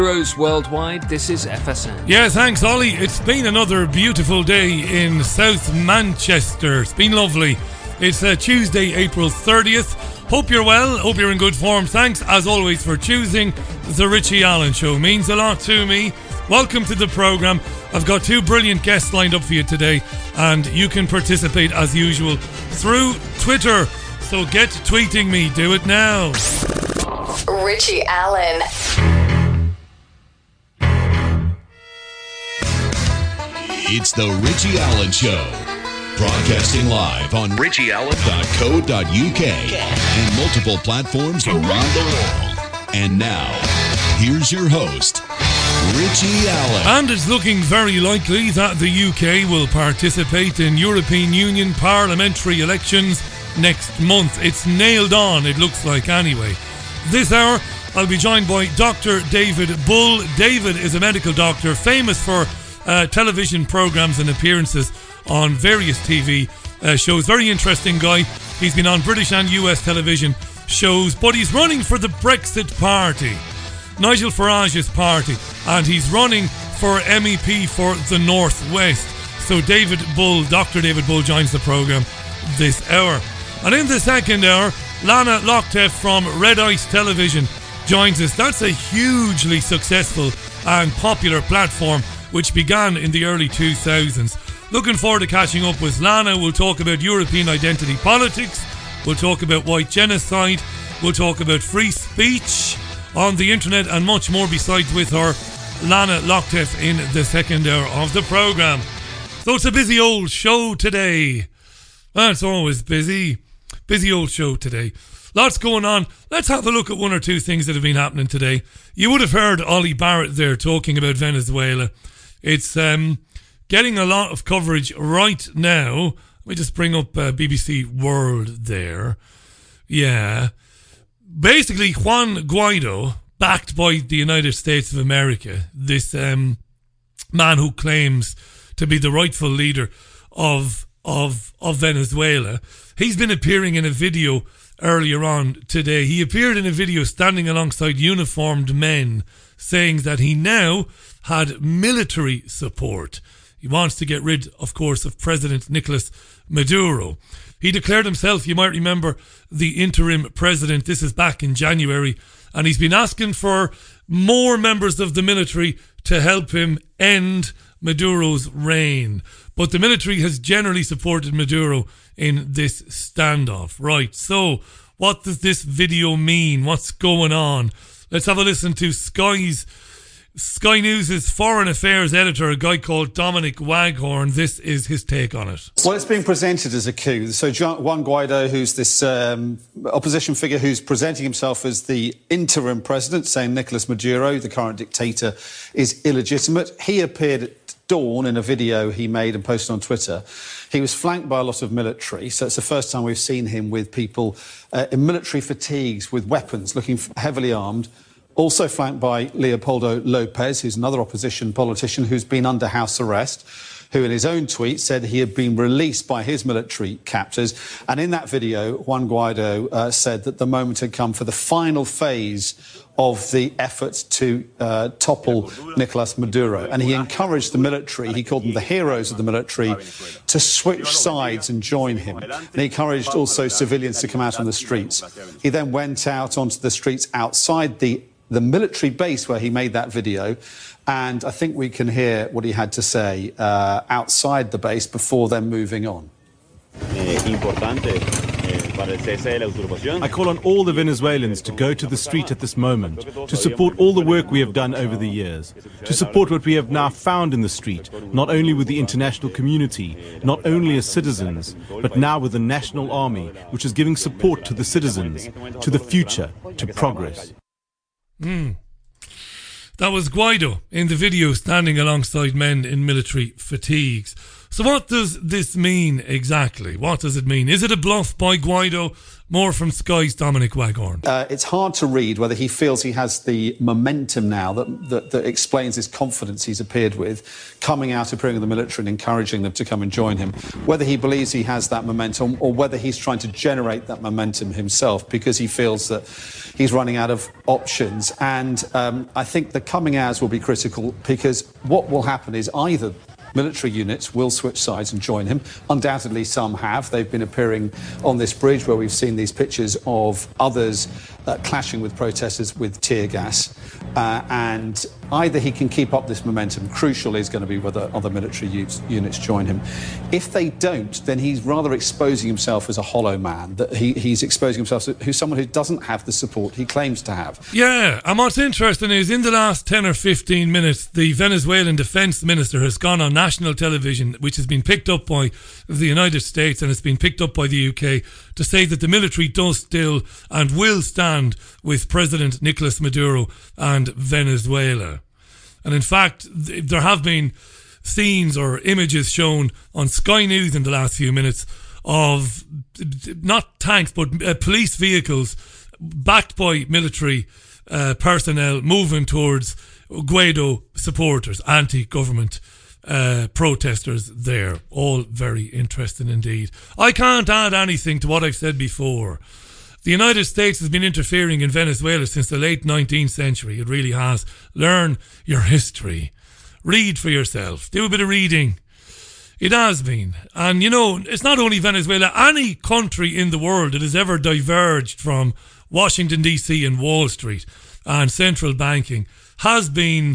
Heroes worldwide, this is FSN. Yeah, thanks, Ollie. It's been another beautiful day in South Manchester. It's been lovely. It's Tuesday, April 30th. Hope you're well. Hope you're in good form. Thanks, as always, for choosing The Richie Allen Show. Means a lot to me. Welcome to the programme. I've got two brilliant guests lined up for you today, and you can participate, as usual, through Twitter. So get tweeting me. Do it now. Richie Allen. It's the Richie Allen Show, broadcasting live on richieallen.co.uk and multiple platforms around the world. And now, here's your host, Richie Allen. And it's looking very likely that the UK will participate in European Union parliamentary elections next month. It's nailed on, it looks like, anyway. This hour, I'll be joined by Dr. David Bull. David is a medical doctor famous for television programmes and appearances on various TV shows. Very interesting guy. He's been on British and US television shows, but he's running for the Brexit Party, Nigel Farage's party, and he's running for MEP for the North West. So David Bull, Dr. David Bull, joins the programme this hour. And in the second hour, Lana Lochtef from Red Ice Television joins us. That's a hugely successful and popular platform which began in the early 2000s. Looking forward to catching up with Lana. We'll talk about European identity politics. We'll talk about white genocide. We'll talk about free speech on the internet and much more besides with her, Lana Lochtef, in the second hour of the programme. So it's a busy old show today. It's always busy. Busy old show today. Lots going on. Let's have a look at one or two things that have been happening today. You would have heard Ollie Barrett there talking about Venezuela. It's getting a lot of coverage right now. Let me just bring up BBC World there. Yeah. Basically, Juan Guaido, backed by the United States of America, this man who claims to be the rightful leader of Venezuela, he's been appearing in a video earlier on today. He appeared in a video standing alongside uniformed men, saying that he now had military support. He wants to get rid, of course, of President Nicolas Maduro. He declared himself, you might remember, the interim president. This is back in January. And he's been asking for more members of the military to help him end Maduro's reign. But the military has generally supported Maduro in this standoff. Right, so what does this video mean? What's going on? Let's have a listen to Sky News' foreign affairs editor, a guy called Dominic Waghorn. This is his take on it. Well, it's being presented as a coup. So Juan Guaido, who's this opposition figure who's presenting himself as the interim president, saying Nicolas Maduro, the current dictator, is illegitimate. He appeared at dawn in a video he made and posted on Twitter. He was flanked by a lot of military, so it's the first time we've seen him with people in military fatigues with weapons, looking heavily armed. Also flanked by Leopoldo Lopez, who's another opposition politician who's been under house arrest, who in his own tweet said he had been released by his military captors. And in that video, Juan Guaido said that the moment had come for the final phase of the effort to topple Nicolas Maduro. And he encouraged the military, he called them the heroes of the military, to switch sides and join him. And he encouraged also civilians to come out on the streets. He then went out onto the streets outside the military base where he made that video, and I think we can hear what he had to say outside the base before then moving on. I call on all the Venezuelans to go to the street at this moment, to support all the work we have done over the years, to support what we have now found in the street, not only with the international community, not only as citizens, but now with the national army, which is giving support to the citizens, to the future, to progress. That was Guaido in the video standing alongside men in military fatigues. So what does this mean exactly? What does it mean? Is it a bluff by Guaido? More from Sky's Dominic Waghorn. It's hard to read whether he feels he has the momentum now that explains this confidence he's appeared with, coming out, appearing in the military and encouraging them to come and join him. Whether he believes he has that momentum or whether he's trying to generate that momentum himself because he feels that he's running out of options. And I think the coming hours will be critical because what will happen is either military units will switch sides and join him. Undoubtedly, some have. They've been appearing on this bridge where we've seen these pictures of others clashing with protesters with tear gas. And either he can keep up this momentum. Crucial is going to be whether other military units join him. If they don't, then he's rather exposing himself as a hollow man. That he's exposing himself as someone who doesn't have the support he claims to have. Yeah, and what's interesting is in the last 10 or 15 minutes, the Venezuelan defence minister has gone on national television, which has been picked up by the United States and it's been picked up by the UK, to say that the military does still and will stand with President Nicolas Maduro and Venezuela. And in fact, there have been scenes or images shown on Sky News in the last few minutes of not tanks but police vehicles backed by military personnel moving towards Guaido supporters, anti-government protesters there. All very interesting indeed. I can't add anything to what I've said before. The United States has been interfering in Venezuela since the late 19th century. It really has. Learn your history. Read for yourself. Do a bit of reading. It has been. And, you know, it's not only Venezuela. Any country in the world that has ever diverged from Washington, D.C. and Wall Street and central banking has been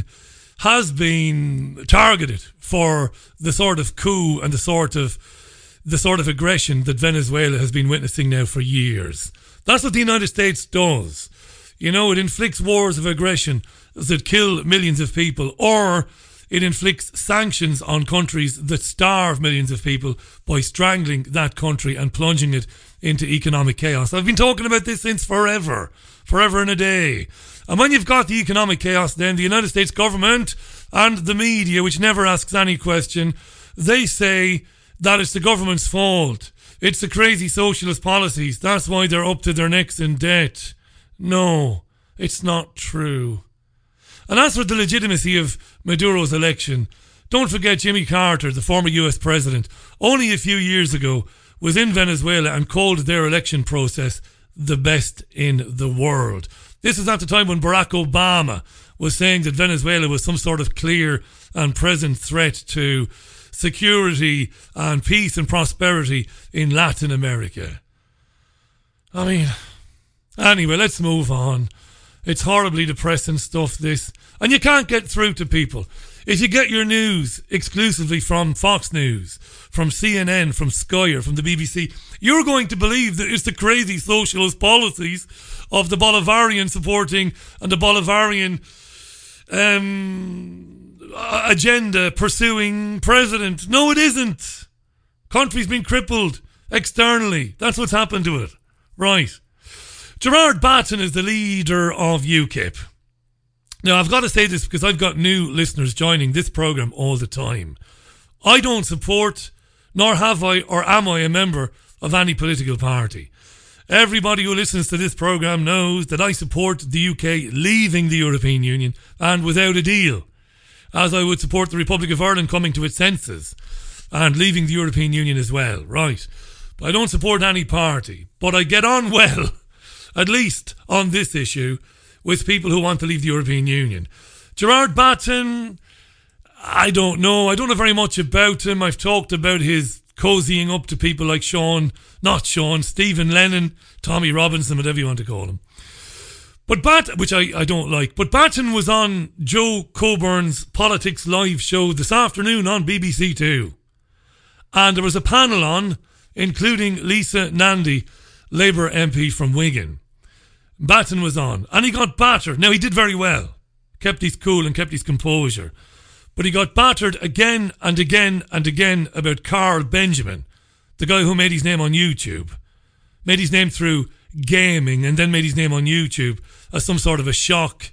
targeted for the sort of coup and the sort of aggression that Venezuela has been witnessing now for years. That's what the United States does. You know, it inflicts wars of aggression that kill millions of people, or it inflicts sanctions on countries that starve millions of people by strangling that country and plunging it into economic chaos. I've been talking about this since forever and a day. And when you've got the economic chaos, then the United States government and the media, which never asks any question, they say that it's the government's fault. It's the crazy socialist policies. That's why they're up to their necks in debt. No, it's not true. And as for the legitimacy of Maduro's election, don't forget Jimmy Carter, the former US president, only a few years ago was in Venezuela and called their election process the best in the world. This is at the time when Barack Obama was saying that Venezuela was some sort of clear and present threat to security and peace and prosperity in Latin America. I mean, anyway, let's move on. It's horribly depressing stuff, this. And you can't get through to people. If you get your news exclusively from Fox News, from CNN, from Sky or from the BBC, you're going to believe that it's the crazy socialist policies of the Bolivarian supporting and the Bolivarian agenda pursuing president. No, it isn't. Country's been crippled externally. That's what's happened to it. Right. Gerard Batten is the leader of UKIP. Now, I've got to say this because I've got new listeners joining this programme all the time. I don't support, nor have I, or am I a member of any political party. Everybody who listens to this programme knows that I support the UK leaving the European Union and without a deal, as I would support the Republic of Ireland coming to its senses and leaving the European Union as well, right? But I don't support any party, but I get on well, at least on this issue, with people who want to leave the European Union. Gerard Batten, I don't know very much about him. I've talked about his cozying up to people like Stephen Lennon, Tommy Robinson, whatever you want to call him. But Batten, which I don't like, but Batten was on Joe Coburn's Politics Live show this afternoon on BBC Two. And there was a panel on, including Lisa Nandy, Labour MP from Wigan. Batten was on, and he got battered. Now, he did very well. Kept his cool and kept his composure. But he got battered again and again and again about Carl Benjamin, the guy who made his name on YouTube. Made his name through gaming and then made his name on YouTube as some sort of a shock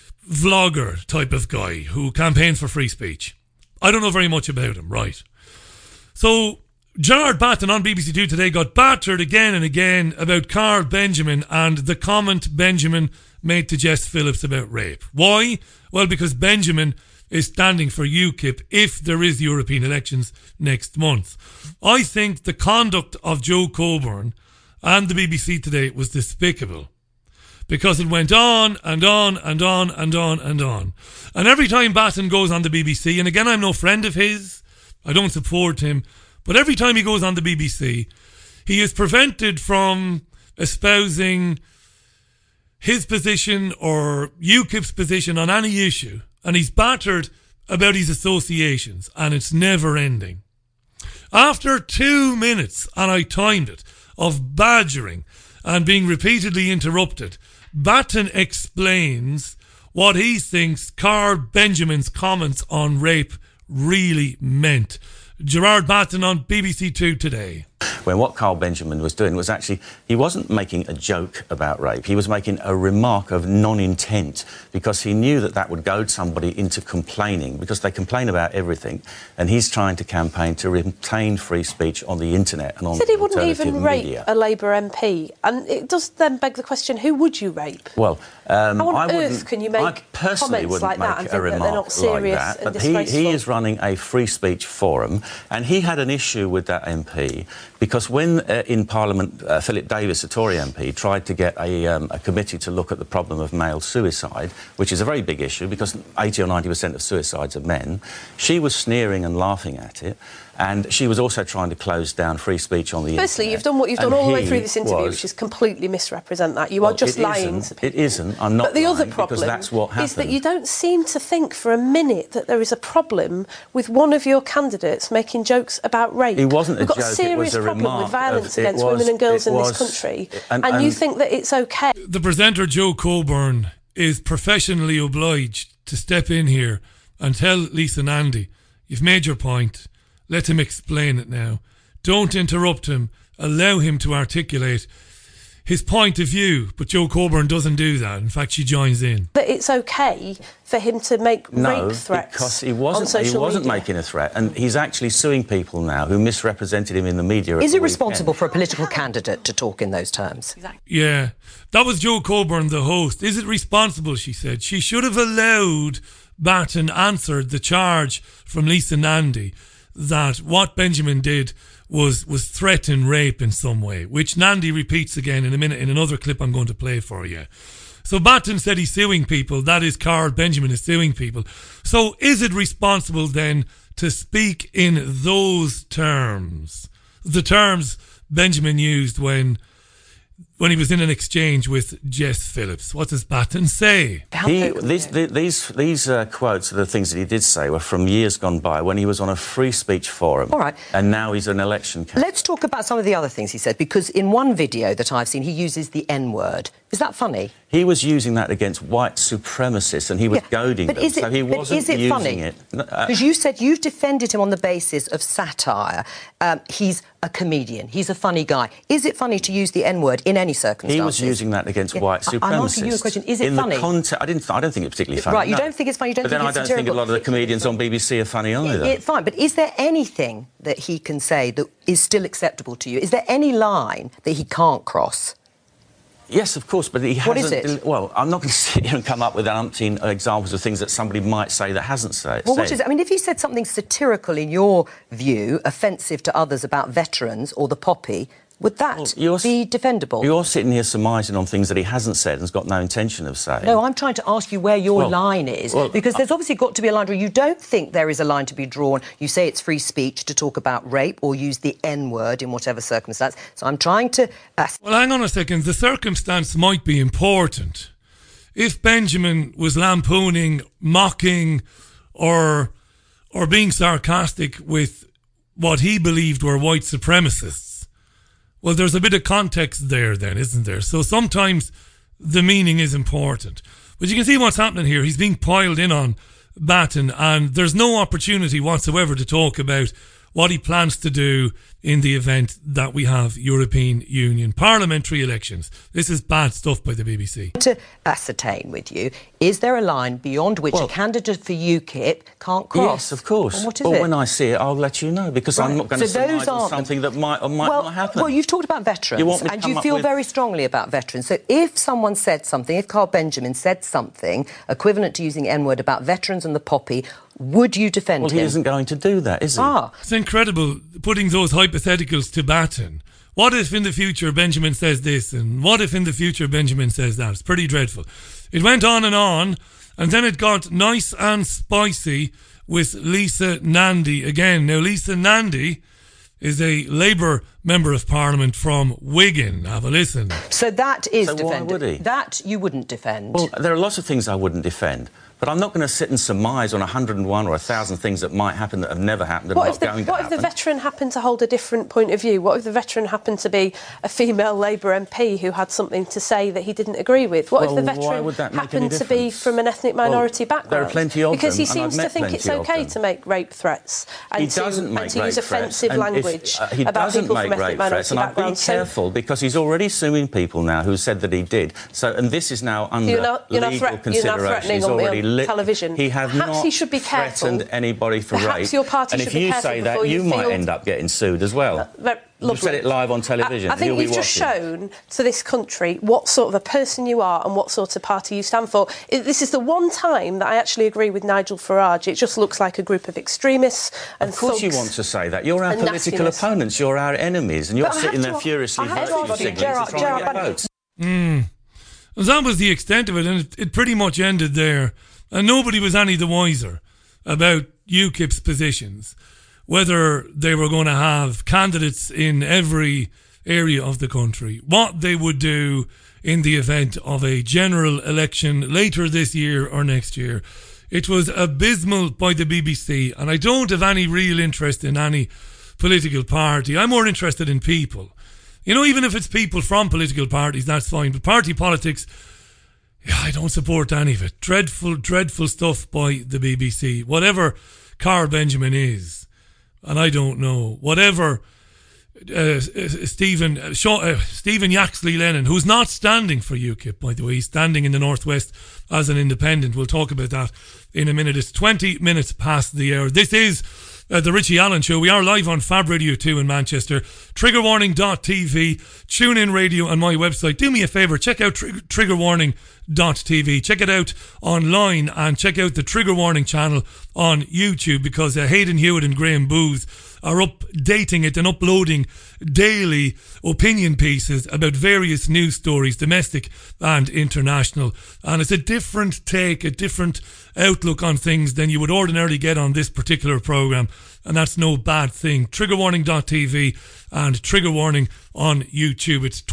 vlogger type of guy who campaigned for free speech. I don't know very much about him, right? So Gerard Batten on BBC Two today got battered again and again about Carl Benjamin and the comment Benjamin made to Jess Phillips about rape. Why? Well, because Benjamin is standing for UKIP if there is European elections next month. I think the conduct of Joe Coburn and the BBC today was despicable, because it went on and on and on and on and on. And every time Batten goes on the BBC, and again, I'm no friend of his, I don't support him, but every time he goes on the BBC, he is prevented from espousing his position or UKIP's position on any issue. And he's battered about his associations, and it's never ending. After 2 minutes, and I timed it, of badgering and being repeatedly interrupted, Batten explains what he thinks Carl Benjamin's comments on rape really meant. Gerard Batten on BBC Two today. When what Carl Benjamin was doing was actually, he wasn't making a joke about rape. He was making a remark of non-intent, because he knew that that would goad somebody into complaining, because they complain about everything. And he's trying to campaign to retain free speech on the internet and on the alternative media. He said he wouldn't even rape a Labour MP. And it does then beg the question, who would you rape? Well, how on earth can you make comments like that and think that they're not serious like that, and disgraceful? He is running a free speech forum, and he had an issue with that MP, because when in Parliament Philip Davis, a Tory MP, tried to get a committee to look at the problem of male suicide, which is a very big issue because 80 or 90% of suicides are men, she was sneering and laughing at it. And she was also trying to close down free speech on the internet. Firstly, you've done what you've done all the way through this interview, which is completely misrepresent that. You are just lying to people. It isn't. I'm not lying. But the other problem that's what happened. Is that you don't seem to think for a minute that there is a problem with one of your candidates making jokes about rape. It wasn't a joke. We've got a serious problem with violence against women and girls in this country. And you think that it's OK. The presenter, Joe Coburn, is professionally obliged to step in here and tell Lisa Nandy, you've made your point. Let him explain it now. Don't interrupt him. Allow him to articulate his point of view. But Joe Coburn doesn't do that. In fact, she joins in. That it's OK for him to make rape threats because he wasn't making a threat. And he's actually suing people now who misrepresented him in the media. Is it responsible for a political candidate to talk in those terms? Exactly. Yeah. That was Joe Coburn, the host. Is it responsible, she said. She should have allowed Batten answered the charge from Lisa Nandy that what Benjamin did was threaten rape in some way, which Nandy repeats again in a minute in another clip I'm going to play for you. So Batten said he's suing people. That is, Carl Benjamin is suing people. So is it responsible then to speak in those terms? The terms Benjamin used when he was in an exchange with Jess Phillips. What does Batten say? These quotes are the things that he did say were from years gone by when he was on a free speech forum. All right. And now he's an election candidate. Let's talk about some of the other things he said, because in one video that I've seen, he uses the N-word. Is that funny? He was using that against white supremacists, and he was goading them. So he wasn't using it. Because you said you've defended him on the basis of satire. He's a comedian. He's a funny guy. Is it funny to use the N-word in any circumstances? He was using that against white supremacists. I'm asking you a question. Is it funny? I don't think it's particularly funny. Right, you don't think it's funny. You don't think it's satirical. But then I don't think a lot of the comedians on BBC are funny either. Fine, but is there anything that he can say that is still acceptable to you? Is there any line that he can't cross? Yes, of course, but he hasn't... What is it? Well, I'm not going to sit here and come up with umpteen examples of things that somebody might say that hasn't said. Well, what is it? I mean, if he said something satirical, in your view, offensive to others about veterans or the poppy, would that be defendable? You're sitting here surmising on things that he hasn't said and has got no intention of saying. No, I'm trying to ask you where your line is, because there's obviously got to be a line where you don't think there is a line to be drawn. You say it's free speech to talk about rape or use the N-word in whatever circumstance. So I'm trying to... Well, hang on a second. The circumstance might be important. If Benjamin was lampooning, mocking or being sarcastic with what he believed were white supremacists, well, there's a bit of context there then, isn't there? So sometimes the meaning is important. But you can see what's happening here. He's being piled in on Batten, and there's no opportunity whatsoever to talk about what he plans to do in the event that we have European Union parliamentary elections. This is bad stuff by the BBC. To ascertain with you, is there a line beyond which a candidate for UKIP can't cross? Yes, of course. And what is it? When I see it, I'll let you know, because I'm not going to surmise on something that might or might not happen. Well, you've talked about veterans, and you feel very strongly about veterans. So if someone said something, if Carl Benjamin said something equivalent to using N-word about veterans and the poppy, would you defend him? Well, he isn't going to do that, is he? It's incredible putting those hypotheticals to Batten. What if in the future Benjamin says this, and what if in the future Benjamin says that? It's pretty dreadful. It went on, and then it got nice and spicy with Lisa Nandy again. Now, Lisa Nandy is a Labour Member of Parliament from Wigan. Have a listen. So that is defended. Why would he? That you wouldn't defend. Well, there are lots of things I wouldn't defend. But I'm not going to sit and surmise on 101 or 1,000 things that might happen that have never happened and not going to happen. What if the veteran happened to hold a different point of view? What if the veteran happened to be a female Labour MP who had something to say that he didn't agree with? What if the veteran happened to be from an ethnic minority background? There are plenty of them. Because he seems to think it's OK to make rape threats and to use offensive language about people from ethnic minority backgrounds. And I'd be careful, because he's already suing people now who said that he did. So, and this is now under legal consideration. You're not threatening on me on television. Perhaps he should be threatened anybody for rape. Your party and if you say that, you might end up getting sued as well. You've said it live on television. I think you've just shown to this country what sort of a person you are and what sort of party you stand for. This is the one time that I actually agree with Nigel Farage. It just looks like a group of extremists and thugs. Of course you want to say that. You're our political opponents, you're our enemies, and you're sitting there furiously voting signals to try and get votes. That was the extent of it, and it pretty much ended there. And nobody was any the wiser about UKIP's positions, whether they were going to have candidates in every area of the country, what they would do in the event of a general election later this year or next year. It was abysmal by the BBC, and I don't have any real interest in any political party. I'm more interested in people. You know, even if it's people from political parties, that's fine. But party politics, yeah, I don't support any of it. Dreadful, dreadful stuff by the BBC. Whatever Carl Benjamin is, and I don't know, whatever Stephen Yaxley Lennon, who's not standing for UKIP, by the way, he's standing in the Northwest as an independent. We'll talk about that in a minute. It's 20 minutes past the hour. This is the Richie Allen Show. We are live on Fab Radio 2 in Manchester, triggerwarning.tv, TuneIn Radio and my website. Do me a favour, check out triggerwarning.tv. Check it out online and check out the Trigger Warning channel on YouTube, because Hayden Hewitt and Graham Booth are updating it and uploading daily opinion pieces about various news stories, domestic and international. And it's a different take, a different outlook on things than you would ordinarily get on this particular programme. And that's no bad thing. Triggerwarning.tv and Trigger Warning on YouTube. It's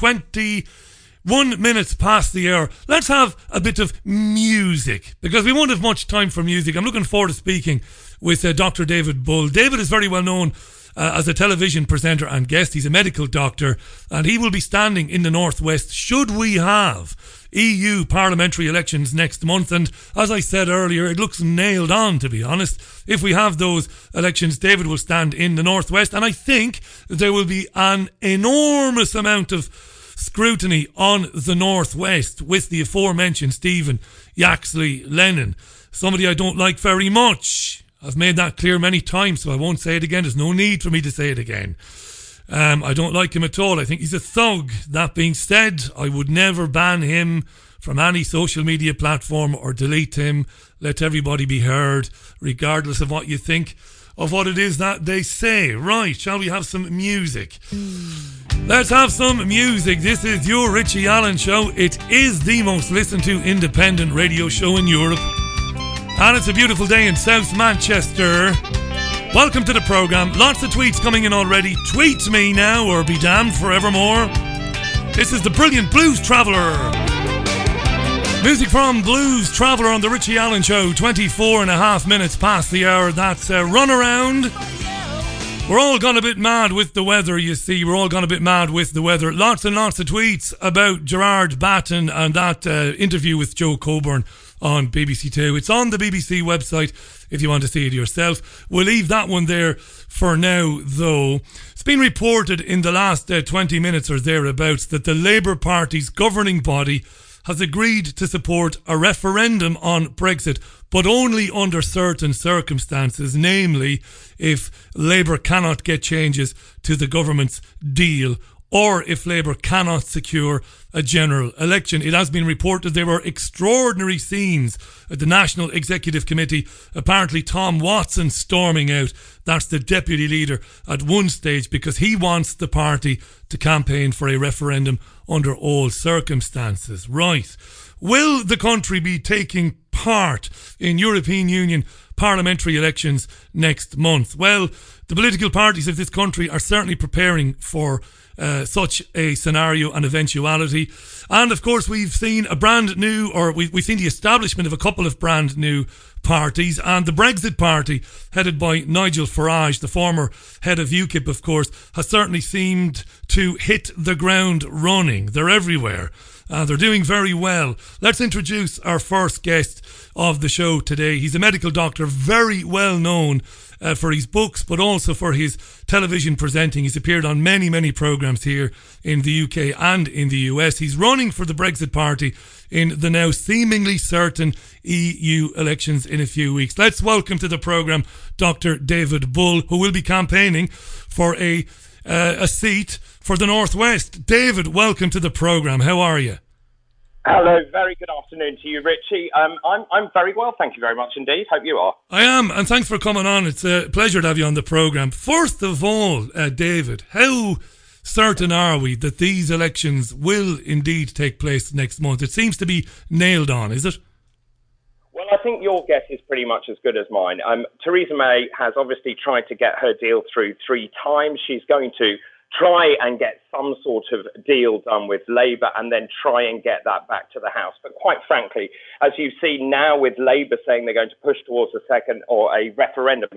21 minutes past the hour. Let's have a bit of music, because we won't have much time for music. I'm looking forward to speaking with Dr. David Bull. David is very well known as a television presenter and guest. He's a medical doctor, and he will be standing in the Northwest should we have EU parliamentary elections next month. And as I said earlier, it looks nailed on, to be honest. If we have those elections, David will stand in the Northwest, and I think there will be an enormous amount of scrutiny on the Northwest with the aforementioned Stephen Yaxley Lennon, somebody I don't like very much. I've made that clear many times, so I won't say it again. There's no need for me to say it again. I don't like him at all. I think he's a thug. That being said, I would never ban him from any social media platform or delete him. Let everybody be heard, regardless of what you think of what it is that they say. Right, shall we have some music? Let's have some music. This is your Richie Allen Show. It is the most listened to independent radio show in Europe. And it's a beautiful day in South Manchester. Welcome to the programme. Lots of tweets coming in already. Tweet me now or be damned forevermore. This is the brilliant Blues Traveller. Music from Blues Traveller on the Richie Allen Show. 24 and a half minutes past the hour. That's a run around. We're all gone a bit mad with the weather, you see. We're all gone a bit mad with the weather. Lots and lots of tweets about Gerard Batten and that interview with Joe Coburn on BBC Two. It's on the BBC website if you want to see it yourself. We'll leave that one there for now, though. It's been reported in the last 20 minutes or thereabouts that the Labour Party's governing body has agreed to support a referendum on Brexit, but only under certain circumstances, namely if Labour cannot get changes to the government's deal or if Labour cannot secure a general election. It has been reported there were extraordinary scenes at the National Executive Committee. Apparently Tom Watson storming out, that's the deputy leader, at one stage because he wants the party to campaign for a referendum under all circumstances. Right. Will the country be taking part in European Union parliamentary elections next month? Well, the political parties of this country are certainly preparing for such a scenario and eventuality. And of course we've seen we've seen the establishment of a couple of brand new parties, and the Brexit Party, headed by Nigel Farage, the former head of UKIP, of course, has certainly seemed to hit the ground running. They're everywhere. They're doing very well. Let's introduce our first guest of the show today. He's a medical doctor, very well known for his books, but also for his television presenting. He's appeared on many, many programmes here in the UK and in the US. He's running for the Brexit Party in the now seemingly certain EU elections in a few weeks. Let's welcome to the programme Dr. David Bull, who will be campaigning for a seat for the North West. David, welcome to the programme. How are you? Hello, very good afternoon to you, Richie. I'm very well, thank you very much indeed. Hope you are. I am, and thanks for coming on. It's a pleasure to have you on the programme. First of all, David, how certain are we that these elections will indeed take place next month? It seems to be nailed on, is it? Well, I think your guess is pretty much as good as mine. Theresa May has obviously tried to get her deal through 3 times. She's going to try and get some sort of deal done with Labour and then try and get that back to the House. But quite frankly, as you see now with Labour saying they're going to push towards a second referendum,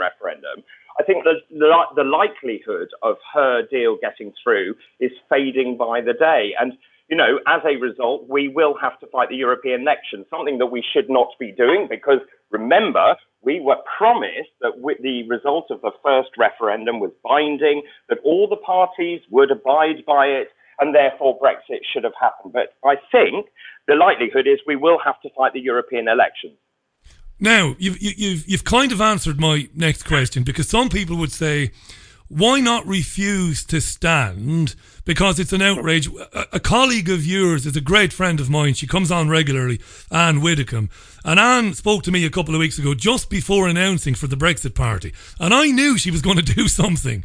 I think the likelihood of her deal getting through is fading by the day. And, you know, as a result, we will have to fight the European election, something that we should not be doing because, remember, we were promised that the result of the first referendum was binding, that all the parties would abide by it, and therefore Brexit should have happened. But I think the likelihood is we will have to fight the European elections. Now, you've kind of answered my next question, because some people would say, why not refuse to stand? Because it's an outrage. A colleague of yours is a great friend of mine. She comes on regularly, Anne Widdecombe. And Anne spoke to me a couple of weeks ago, just before announcing for the Brexit Party. And I knew she was going to do something.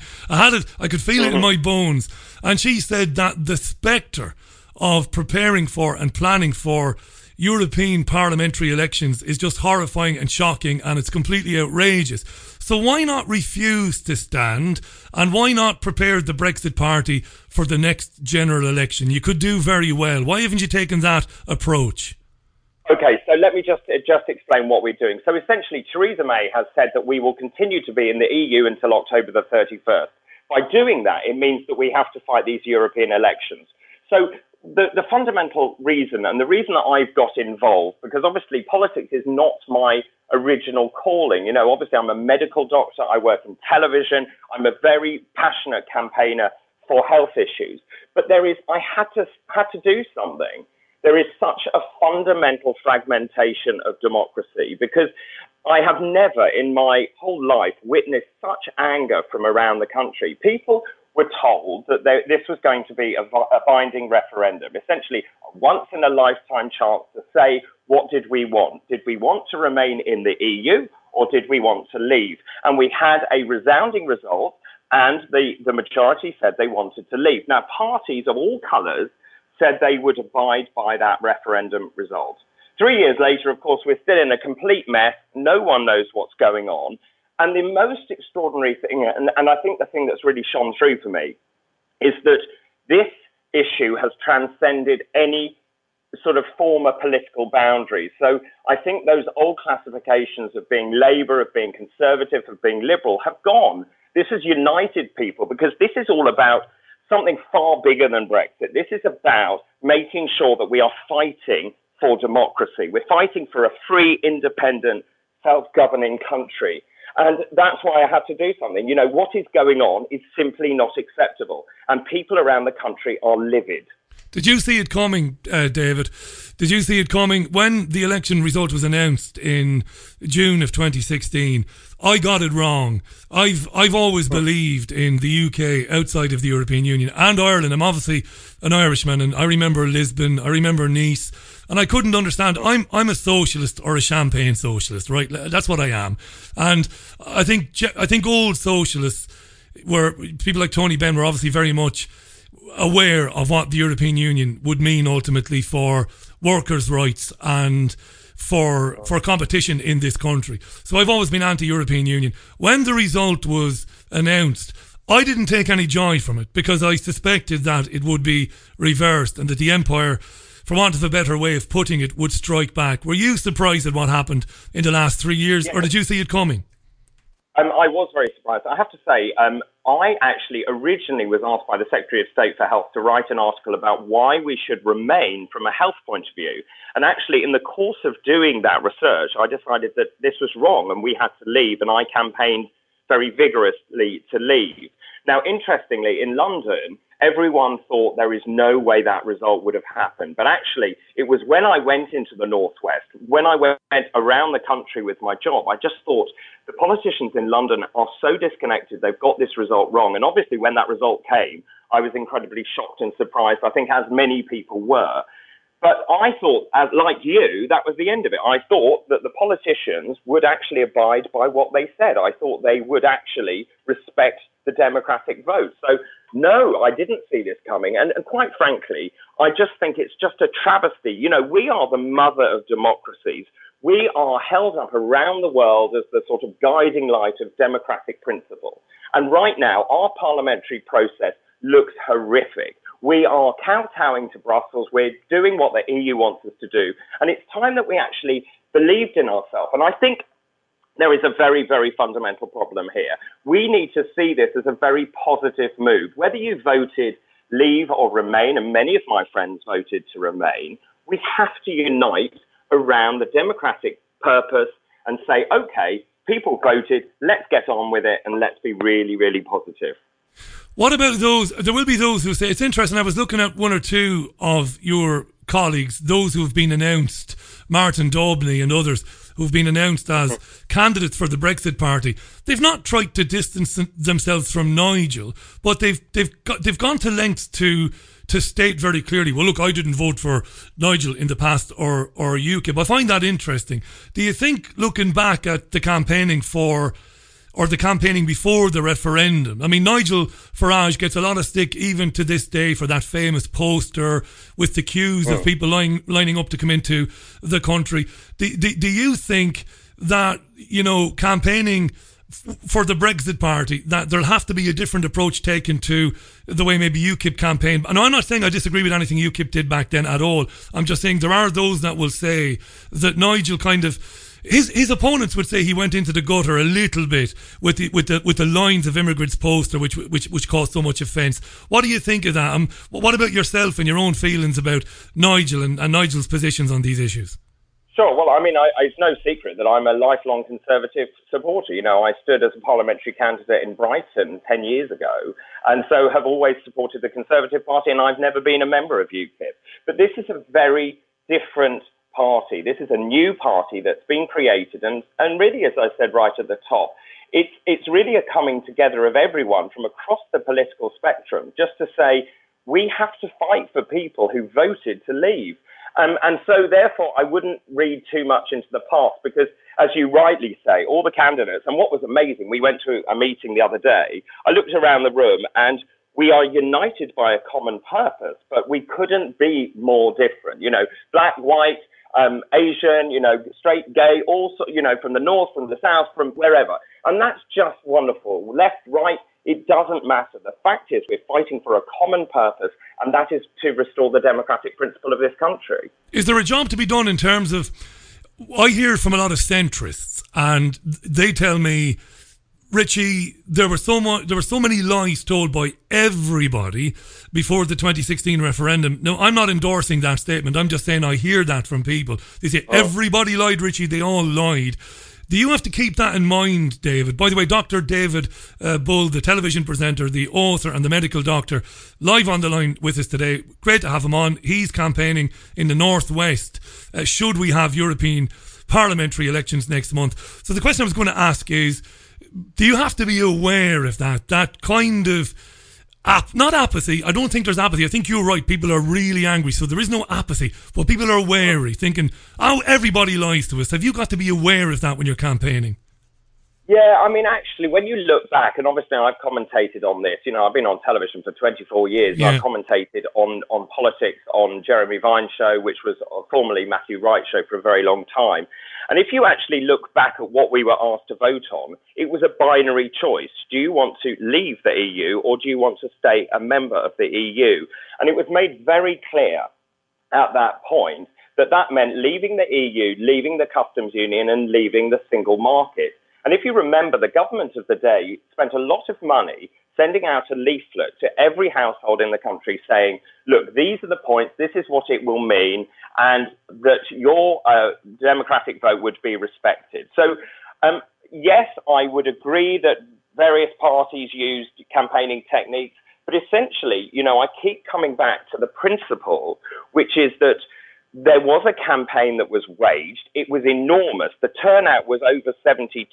I could feel it in my bones. And she said that the spectre of preparing for and planning for European parliamentary elections is just horrifying and shocking, and it's completely outrageous. So why not refuse to stand, and why not prepare the Brexit Party for the next general election? You could do very well. Why haven't you taken that approach? Okay, so let me just explain what we're doing. So essentially, Theresa May has said that we will continue to be in the EU until October the 31st. By doing that, it means that we have to fight these European elections. So the fundamental reason, and the reason that I've got involved, because obviously politics is not my original calling. You know, obviously I'm a medical doctor, I work in television, I'm a very passionate campaigner for health issues. But I had to do something. There is such a fundamental fragmentation of democracy, because I have never in my whole life witnessed such anger from around the country. People were told that this was going to be a binding referendum, essentially a once-in-a-lifetime chance to say, what did we want? Did we want to remain in the EU, or did we want to leave? And we had a resounding result, and the majority said they wanted to leave. Now, parties of all colours said they would abide by that referendum result. 3 years later, of course, we're still in a complete mess. No one knows what's going on. And the most extraordinary thing, and I think the thing that's really shone through for me, is that this issue has transcended any sort of former political boundaries. So I think those old classifications of being Labour, of being Conservative, of being Liberal have gone. This has united people, because this is all about something far bigger than Brexit. This is about making sure that we are fighting for democracy. We're fighting for a free, independent, self-governing country. And that's why I had to do something. You know, what is going on is simply not acceptable. And people around the country are livid. Did you see it coming, David? Did you see it coming when the election result was announced in June of 2016? I got it wrong. I've always believed in the UK outside of the European Union and Ireland. I'm obviously an Irishman, and I remember Lisbon, I remember Nice, and I couldn't understand. I'm a socialist or a champagne socialist, right? That's what I am. And I think old socialists were, people like Tony Benn were obviously very much aware of what the European Union would mean ultimately for workers' rights and for competition in this country. So I've always been anti-European Union. When the result was announced, I didn't take any joy from it because I suspected that it would be reversed and that the empire, for want of a better way of putting it, would strike back. Were you surprised at what happened in the last 3 years, or did you see it coming? I was very surprised. I have to say, I actually originally was asked by the Secretary of State for Health to write an article about why we should remain from a health point of view. And actually, in the course of doing that research, I decided that this was wrong and we had to leave, and I campaigned very vigorously to leave. Now, interestingly, in London, everyone thought there is no way that result would have happened. But actually, it was when I went into the Northwest, when I went around the country with my job, I just thought the politicians in London are so disconnected. They've got this result wrong. And obviously, when that result came, I was incredibly shocked and surprised, I think, as many people were. But I thought, like you, that was the end of it. I thought that the politicians would actually abide by what they said. I thought they would actually respect the democratic vote. So, no, I didn't see this coming. And quite frankly, I just think it's just a travesty. You know, we are the mother of democracies. We are held up around the world as the sort of guiding light of democratic principle. And right now, our parliamentary process looks horrific. We are kowtowing to Brussels. We're doing what the EU wants us to do. And it's time that we actually believed in ourselves. And I think there is a very, very fundamental problem here. We need to see this as a very positive move. Whether you voted leave or remain, and many of my friends voted to remain, we have to unite around the democratic purpose and say, okay, people voted, let's get on with it, and let's be really, really positive. What about those? There will be those who say, it's interesting, I was looking at one or two of your colleagues, those who have been announced, Martin Daubney and others, who've been announced as candidates for the Brexit Party. They've not tried to distance themselves from Nigel, but they've gone to lengths to state very clearly, well, look, I didn't vote for Nigel in the past or UKIP. I find that interesting. Do you think, looking back at the campaigning the campaigning before the referendum, I mean, Nigel Farage gets a lot of stick even to this day for that famous poster with the queues of people lining up to come into the country. Do you think that, you know, campaigning for the Brexit Party, that there'll have to be a different approach taken to the way maybe UKIP campaigned? And I'm not saying I disagree with anything UKIP did back then at all. I'm just saying there are those that will say that Nigel kind of, his opponents would say he went into the gutter a little bit with the lines of immigrants poster, which caused so much offence. What do you think of that? What about yourself and your own feelings about Nigel and Nigel's positions on these issues? Sure. Well, I mean, it's no secret that I'm a lifelong Conservative supporter. You know, I stood as a parliamentary candidate in Brighton 10 years ago, and so have always supported the Conservative Party, and I've never been a member of UKIP. But this is a very different party. This is a new party that's been created, and really, as I said right at the top, it's really a coming together of everyone from across the political spectrum, just to say we have to fight for people who voted to leave. And so, therefore, I wouldn't read too much into the past because, as you rightly say, all the candidates, and what was amazing, we went to a meeting the other day, I looked around the room and we are united by a common purpose, but we couldn't be more different. You know, black, white, Asian, you know, straight, gay, also, you know, from the north, from the south, from wherever. And that's just wonderful. Left, right, it doesn't matter. The fact is we're fighting for a common purpose, and that is to restore the democratic principle of this country. Is there a job to be done in terms of, I hear from a lot of centrists, and they tell me Richie, there were so many lies told by everybody before the 2016 referendum. No, I'm not endorsing that statement. I'm just saying I hear that from people. They say everybody lied, Richie. They all lied. Do you have to keep that in mind, David? By the way, Dr. David Bull, the television presenter, the author and the medical doctor, live on the line with us today. Great to have him on. He's campaigning in the Northwest. Should we have European parliamentary elections next month? So the question I was going to ask is, do you have to be aware of that kind of not apathy? I don't think there's apathy. I think you're right. People are really angry, so there is no apathy. But people are wary, thinking, "Oh, everybody lies to us." Have you got to be aware of that when you're campaigning? Yeah, I mean, actually, when you look back, and obviously I've commentated on this, I've been on television for 24 years. Yeah. I've commentated on politics on Jeremy Vine's show, which was formerly Matthew Wright's show, for a very long time. And if you actually look back at what we were asked to vote on, it was a binary choice. Do you want to leave the EU or do you want to stay a member of the EU? And it was made very clear at that point that meant leaving the EU, leaving the customs union and leaving the single market. And if you remember, the government of the day spent a lot of money sending out a leaflet to every household in the country saying, look, these are the points, this is what it will mean, and that your democratic vote would be respected. So, yes, I would agree that various parties used campaigning techniques, but essentially, I keep coming back to the principle, which is that there was a campaign that was waged. It was enormous. The turnout was over 72%.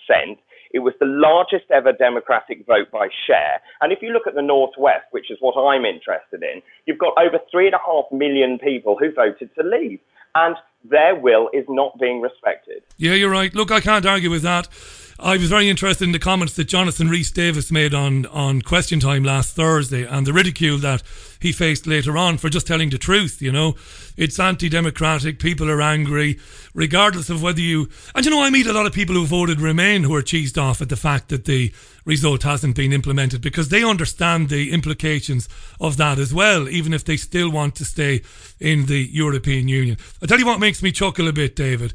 It was the largest ever Democratic vote by share. And if you look at the Northwest, which is what I'm interested in, you've got over 3.5 million people who voted to leave. And their will is not being respected. Yeah, you're right. Look, I can't argue with that. I was very interested in the comments that Jonathan Rhys-Davies made on Question Time last Thursday and the ridicule that he faced later on for just telling the truth, It's anti-democratic, people are angry, regardless of whether you... And, I meet a lot of people who voted Remain who are cheesed off at the fact that the result hasn't been implemented because they understand the implications of that as well, even if they still want to stay in the European Union. I'll tell you what makes me chuckle a bit, David.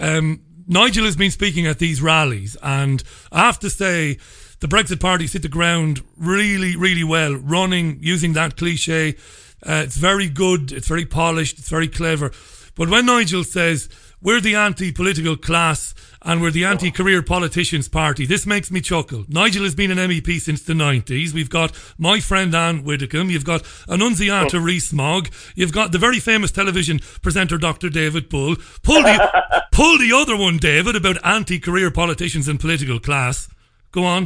Nigel has been speaking at these rallies, and I have to say the Brexit Party's hit the ground really, really well, running, using that cliche. It's very good, it's very polished, it's very clever. But when Nigel says, we're the anti-political class and we're the anti-career politicians party, this makes me chuckle. Nigel has been an MEP since the 90s. We've got my friend Anne Widdecombe. You've got Annunziata Rees-Mogg. You've got the very famous television presenter Dr. David Bull. Pull the other one, David, about anti-career politicians and political class. Go on.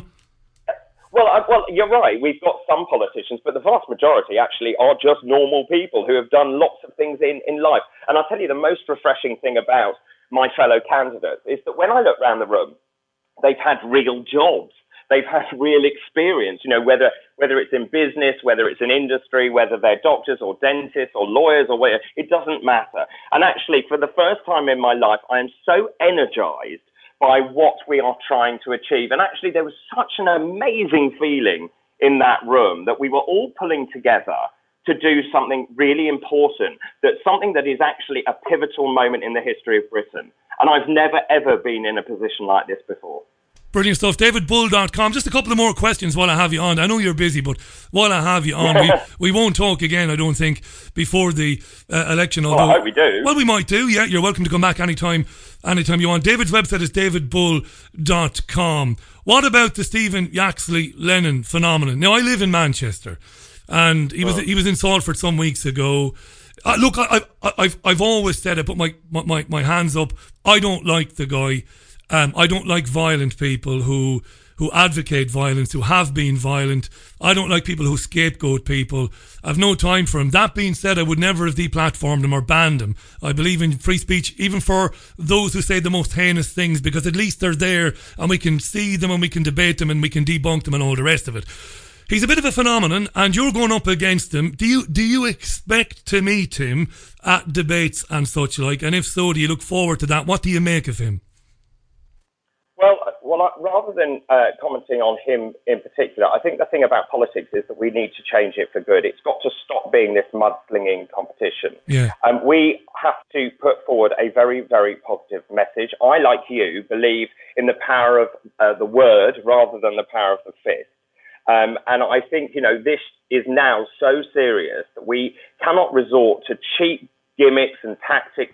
Well, you're right. We've got some politicians, but the vast majority actually are just normal people who have done lots of things in life. And I'll tell you the most refreshing thing about my fellow candidates is that when I look around the room, they've had real jobs. They've had real experience, whether it's in business, whether it's in industry, whether they're doctors or dentists or lawyers or whatever, it doesn't matter. And actually, for the first time in my life, I am so energized by what we are trying to achieve. And actually, there was such an amazing feeling in that room that we were all pulling together to do something really important, something that is actually a pivotal moment in the history of Britain. And I've never, ever been in a position like this before. Brilliant stuff. DavidBull.com. Just a couple of more questions while I have you on. I know you're busy, but while I have you on, we won't talk again, I don't think, before the election. Although, I hope we do. Well, we might do, yeah. You're welcome to come back anytime you want. David's website is DavidBull.com. What about the Stephen Yaxley Lennon phenomenon? Now, I live in Manchester, and he was in Salford some weeks ago. Look, I've always said, I put my hands up, I don't like the guy. I don't like violent people who advocate violence, who have been violent. I don't like people who scapegoat people. I've no time for him. That being said, I would never have deplatformed him or banned him. I believe in free speech, even for those who say the most heinous things, because at least they're there and we can see them and we can debate them and we can debunk them and all the rest of it. He's a bit of a phenomenon, and you're going up against him. Do you expect to meet him at debates and such like? And if so, do you look forward to that? What do you make of him? Well, Well, rather than commenting on him in particular, I think the thing about politics is that we need to change it for good. It's got to stop being this mudslinging competition. Yeah. We have to put forward a very, very positive message. I, like you, believe in the power of the word rather than the power of the fist. And I think, this is now so serious that we cannot resort to cheap gimmicks and tactics.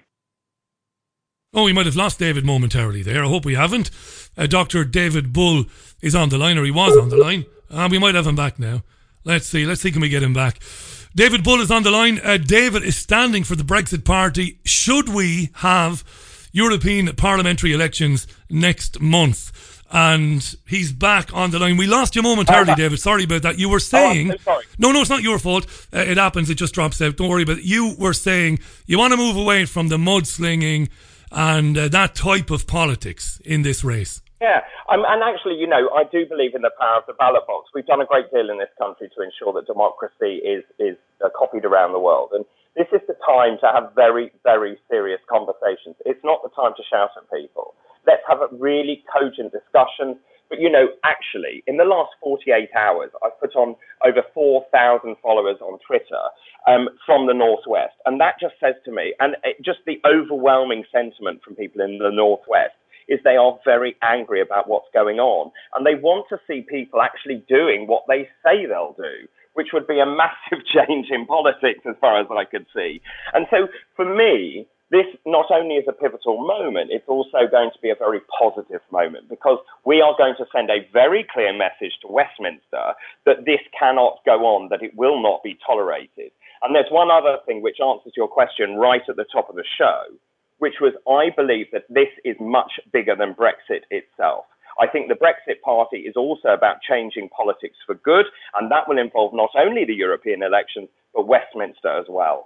Oh, we might have lost David momentarily there. I hope we haven't. Dr. David Bull is on the line, or he was on the line. We might have him back now. Let's see, can we get him back? David Bull is on the line. David is standing for the Brexit Party. Should we have European parliamentary elections next month? And he's back on the line. We lost you momentarily, David. Sorry about that. You were saying... I'm so sorry. No, it's not your fault. It happens. It just drops out. Don't worry about it. You were saying you want to move away from the mudslinging and that type of politics in this race. Yeah, and actually, I do believe in the power of the ballot box. We've done a great deal in this country to ensure that democracy is copied around the world. And this is the time to have very, very serious conversations. It's not the time to shout at people. Let's have a really cogent discussion. But, actually, in the last 48 hours, I've put on over 4,000 followers on Twitter from the Northwest. And that just says to me, and just the overwhelming sentiment from people in the Northwest, is they are very angry about what's going on. And they want to see people actually doing what they say they'll do, which would be a massive change in politics as far as I could see. And so for me, this not only is a pivotal moment, it's also going to be a very positive moment, because we are going to send a very clear message to Westminster that this cannot go on, that it will not be tolerated. And there's one other thing which answers your question right at the top of the show, which was, I believe that this is much bigger than Brexit itself. I think the Brexit Party is also about changing politics for good, and that will involve not only the European elections, but Westminster as well.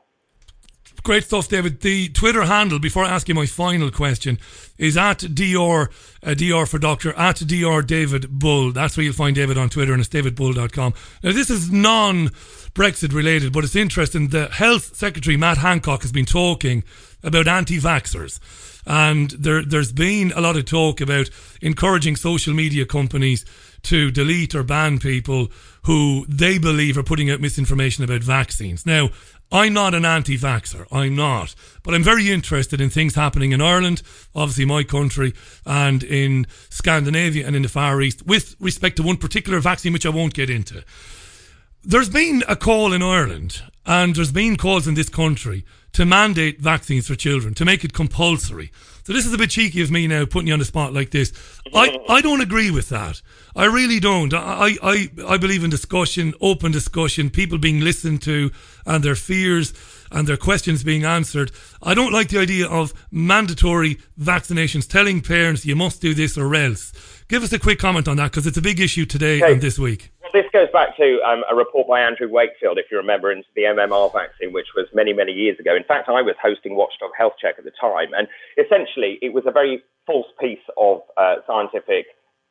Great stuff, David. The Twitter handle, before I ask you my final question, is at Dr. for Doctor, at Dr. David Bull. That's where you'll find David on Twitter, and it's davidbull.com. Now, this is non-Brexit related, but it's interesting. The Health Secretary, Matt Hancock, has been talking about anti-vaxxers. And there's been a lot of talk about encouraging social media companies to delete or ban people who they believe are putting out misinformation about vaccines. Now, I'm not an anti-vaxxer, I'm not. But I'm very interested in things happening in Ireland, obviously my country, and in Scandinavia and in the Far East, with respect to one particular vaccine, which I won't get into. There's been a call in Ireland, and there's been calls in this country, to mandate vaccines for children, to make it compulsory. So this is a bit cheeky of me now, putting you on the spot like this. I don't agree with that. I really don't. I believe in discussion, open discussion, people being listened to, and their fears and their questions being answered. I don't like the idea of mandatory vaccinations, telling parents you must do this or else. Give us a quick comment on that, because it's a big issue today and this week. Well, this goes back to a report by Andrew Wakefield, if you remember, into the MMR vaccine, which was many, many years ago. In fact, I was hosting Watchdog Health Check at the time, and essentially it was a very false piece of scientific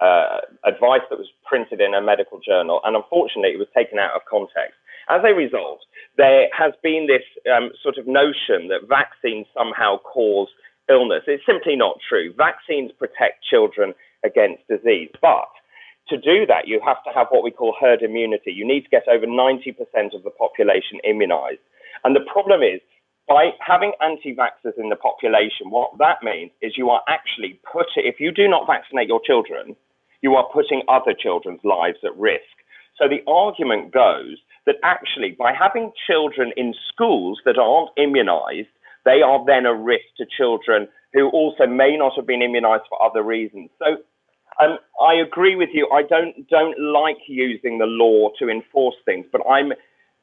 advice that was printed in a medical journal, and unfortunately it was taken out of context. As a result, there has been this sort of notion that vaccines somehow cause illness. It's simply not true. Vaccines protect children against disease, but to do that, you have to have what we call herd immunity. You need to get over 90% of the population immunized. And the problem is, by having anti-vaxxers in the population, what that means is you are actually if you do not vaccinate your children, you are putting other children's lives at risk. So the argument goes that actually by having children in schools that aren't immunized, they are then a risk to children who also may not have been immunized for other reasons. So I agree with you. I don't like using the law to enforce things, but I'm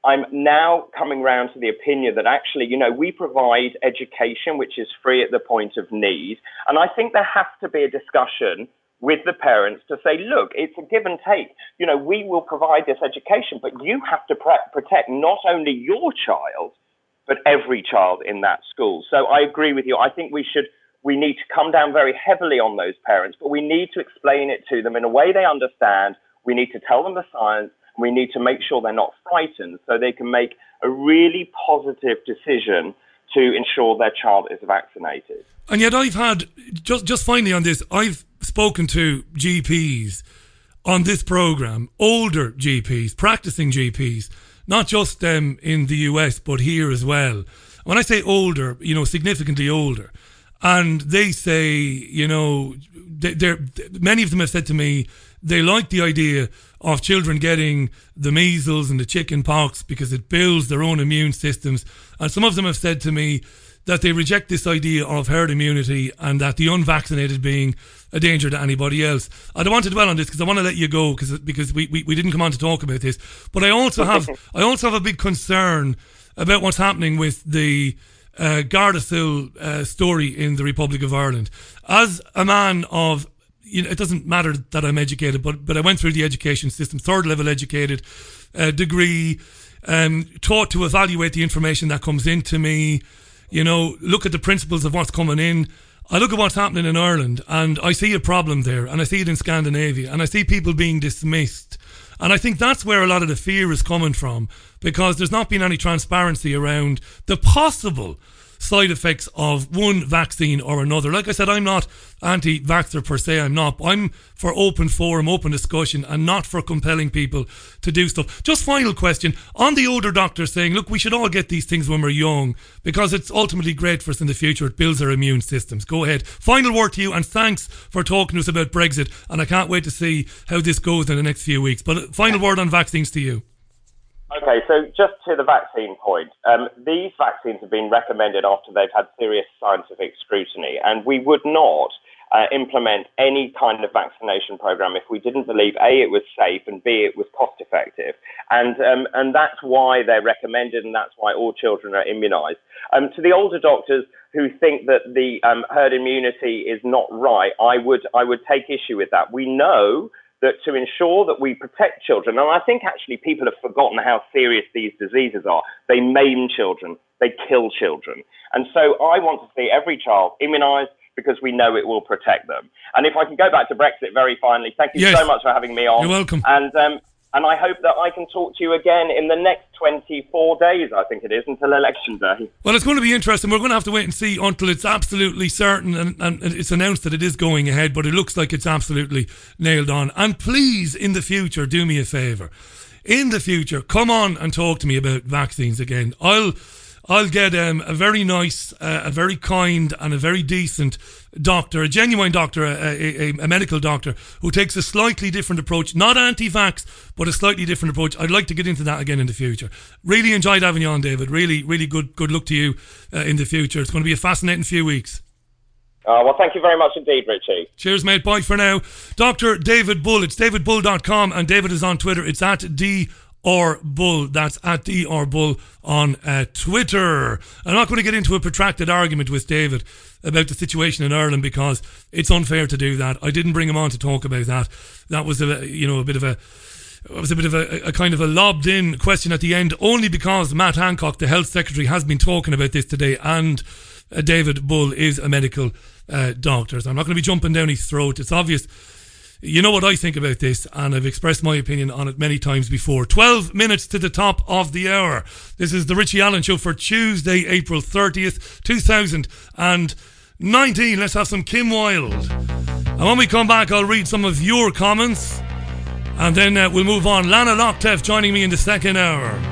now coming round to the opinion that actually, we provide education which is free at the point of need. And I think there has to be a discussion with the parents to say, look, it's a give and take. We will provide this education, but you have to protect not only your child, but every child in that school. So I agree with you. I think we need to come down very heavily on those parents, but we need to explain it to them in a way they understand. We need to tell them the science. We need to make sure they're not frightened so they can make a really positive decision to ensure their child is vaccinated. And yet I've had, just finally on this, I've spoken to GPs on this programme, older GPs, practicing GPs, not just in the US, but here as well. When I say older, significantly older, and they say, many of them have said to me, they like the idea of children getting the measles and the chicken pox because it builds their own immune systems. And some of them have said to me that they reject this idea of herd immunity and that the unvaccinated being a danger to anybody else. I don't want to dwell on this because I want to let you go because we didn't come on to talk about this. But I also have a big concern about what's happening with the Gardasil story in the Republic of Ireland. As a man of, it doesn't matter that I'm educated, but I went through the education system, third level educated, degree, taught to evaluate the information that comes into me, look at the principles of what's coming in. I look at what's happening in Ireland and I see a problem there, and I see it in Scandinavia, and I see people being dismissed. And I think that's where a lot of the fear is coming from, because there's not been any transparency around the possible side effects of one vaccine or another. Like I said, I'm not anti-vaxxer per se. I'm for open forum, open discussion, and not for compelling people to do stuff. Just final question on the older doctors saying, look, we should all get these things when we're young because it's ultimately great for us in the future. It builds our immune systems. Go ahead. Final word to you, and thanks for talking to us about Brexit. And I can't wait to see how this goes in the next few weeks. But final word on vaccines to you. Okay, so just to the vaccine point, these vaccines have been recommended after they've had serious scientific scrutiny, and we would not implement any kind of vaccination program if we didn't believe, A, it was safe, and B, it was cost effective. And that's why they're recommended, and that's why all children are immunised. To the older doctors who think that the herd immunity is not right, I would take issue with that. We know that to ensure that we protect children, and I think actually people have forgotten how serious these diseases are. They maim children, they kill children. And so I want to see every child immunised because we know it will protect them. And if I can go back to Brexit very finally, thank you so much for having me on. You're welcome. And I hope that I can talk to you again in the next 24 days, I think it is, until Election Day. Well, it's going to be interesting. We're going to have to wait and see until it's absolutely certain and it's announced that it is going ahead, but it looks like it's absolutely nailed on. And please, in the future, do me a favour. In the future, come on and talk to me about vaccines again. I'll get a very nice, a very kind and a very decent doctor, a genuine doctor, a medical doctor who takes a slightly different approach, not anti-vax, but a slightly different approach. I'd like to get into that again in the future. Really enjoyed having you on, David. Really, really good luck to you in the future. It's going to be a fascinating few weeks. Well, thank you very much indeed, Richie. Cheers, mate. Bye for now. Dr. David Bull. It's davidbull.com, and David is on Twitter. It's at @DRBull. That's at @DRBull on Twitter. I'm not going to get into a protracted argument with David about the situation in Ireland because it's unfair to do that. I didn't bring him on to talk about that. That was a bit of a kind of a lobbed in question at the end, only because Matt Hancock, the Health Secretary, has been talking about this today, and David Bull is a medical doctor. So I'm not going to be jumping down his throat. It's obvious. You know what I think about this, and I've expressed my opinion on it many times before. 12 minutes to the top of the hour. This is the Richie Allen Show for Tuesday, April 30th, 2019. Let's have some Kim Wilde. And when we come back, I'll read some of your comments, and then we'll move on. Lana Lockteff joining me in the second hour.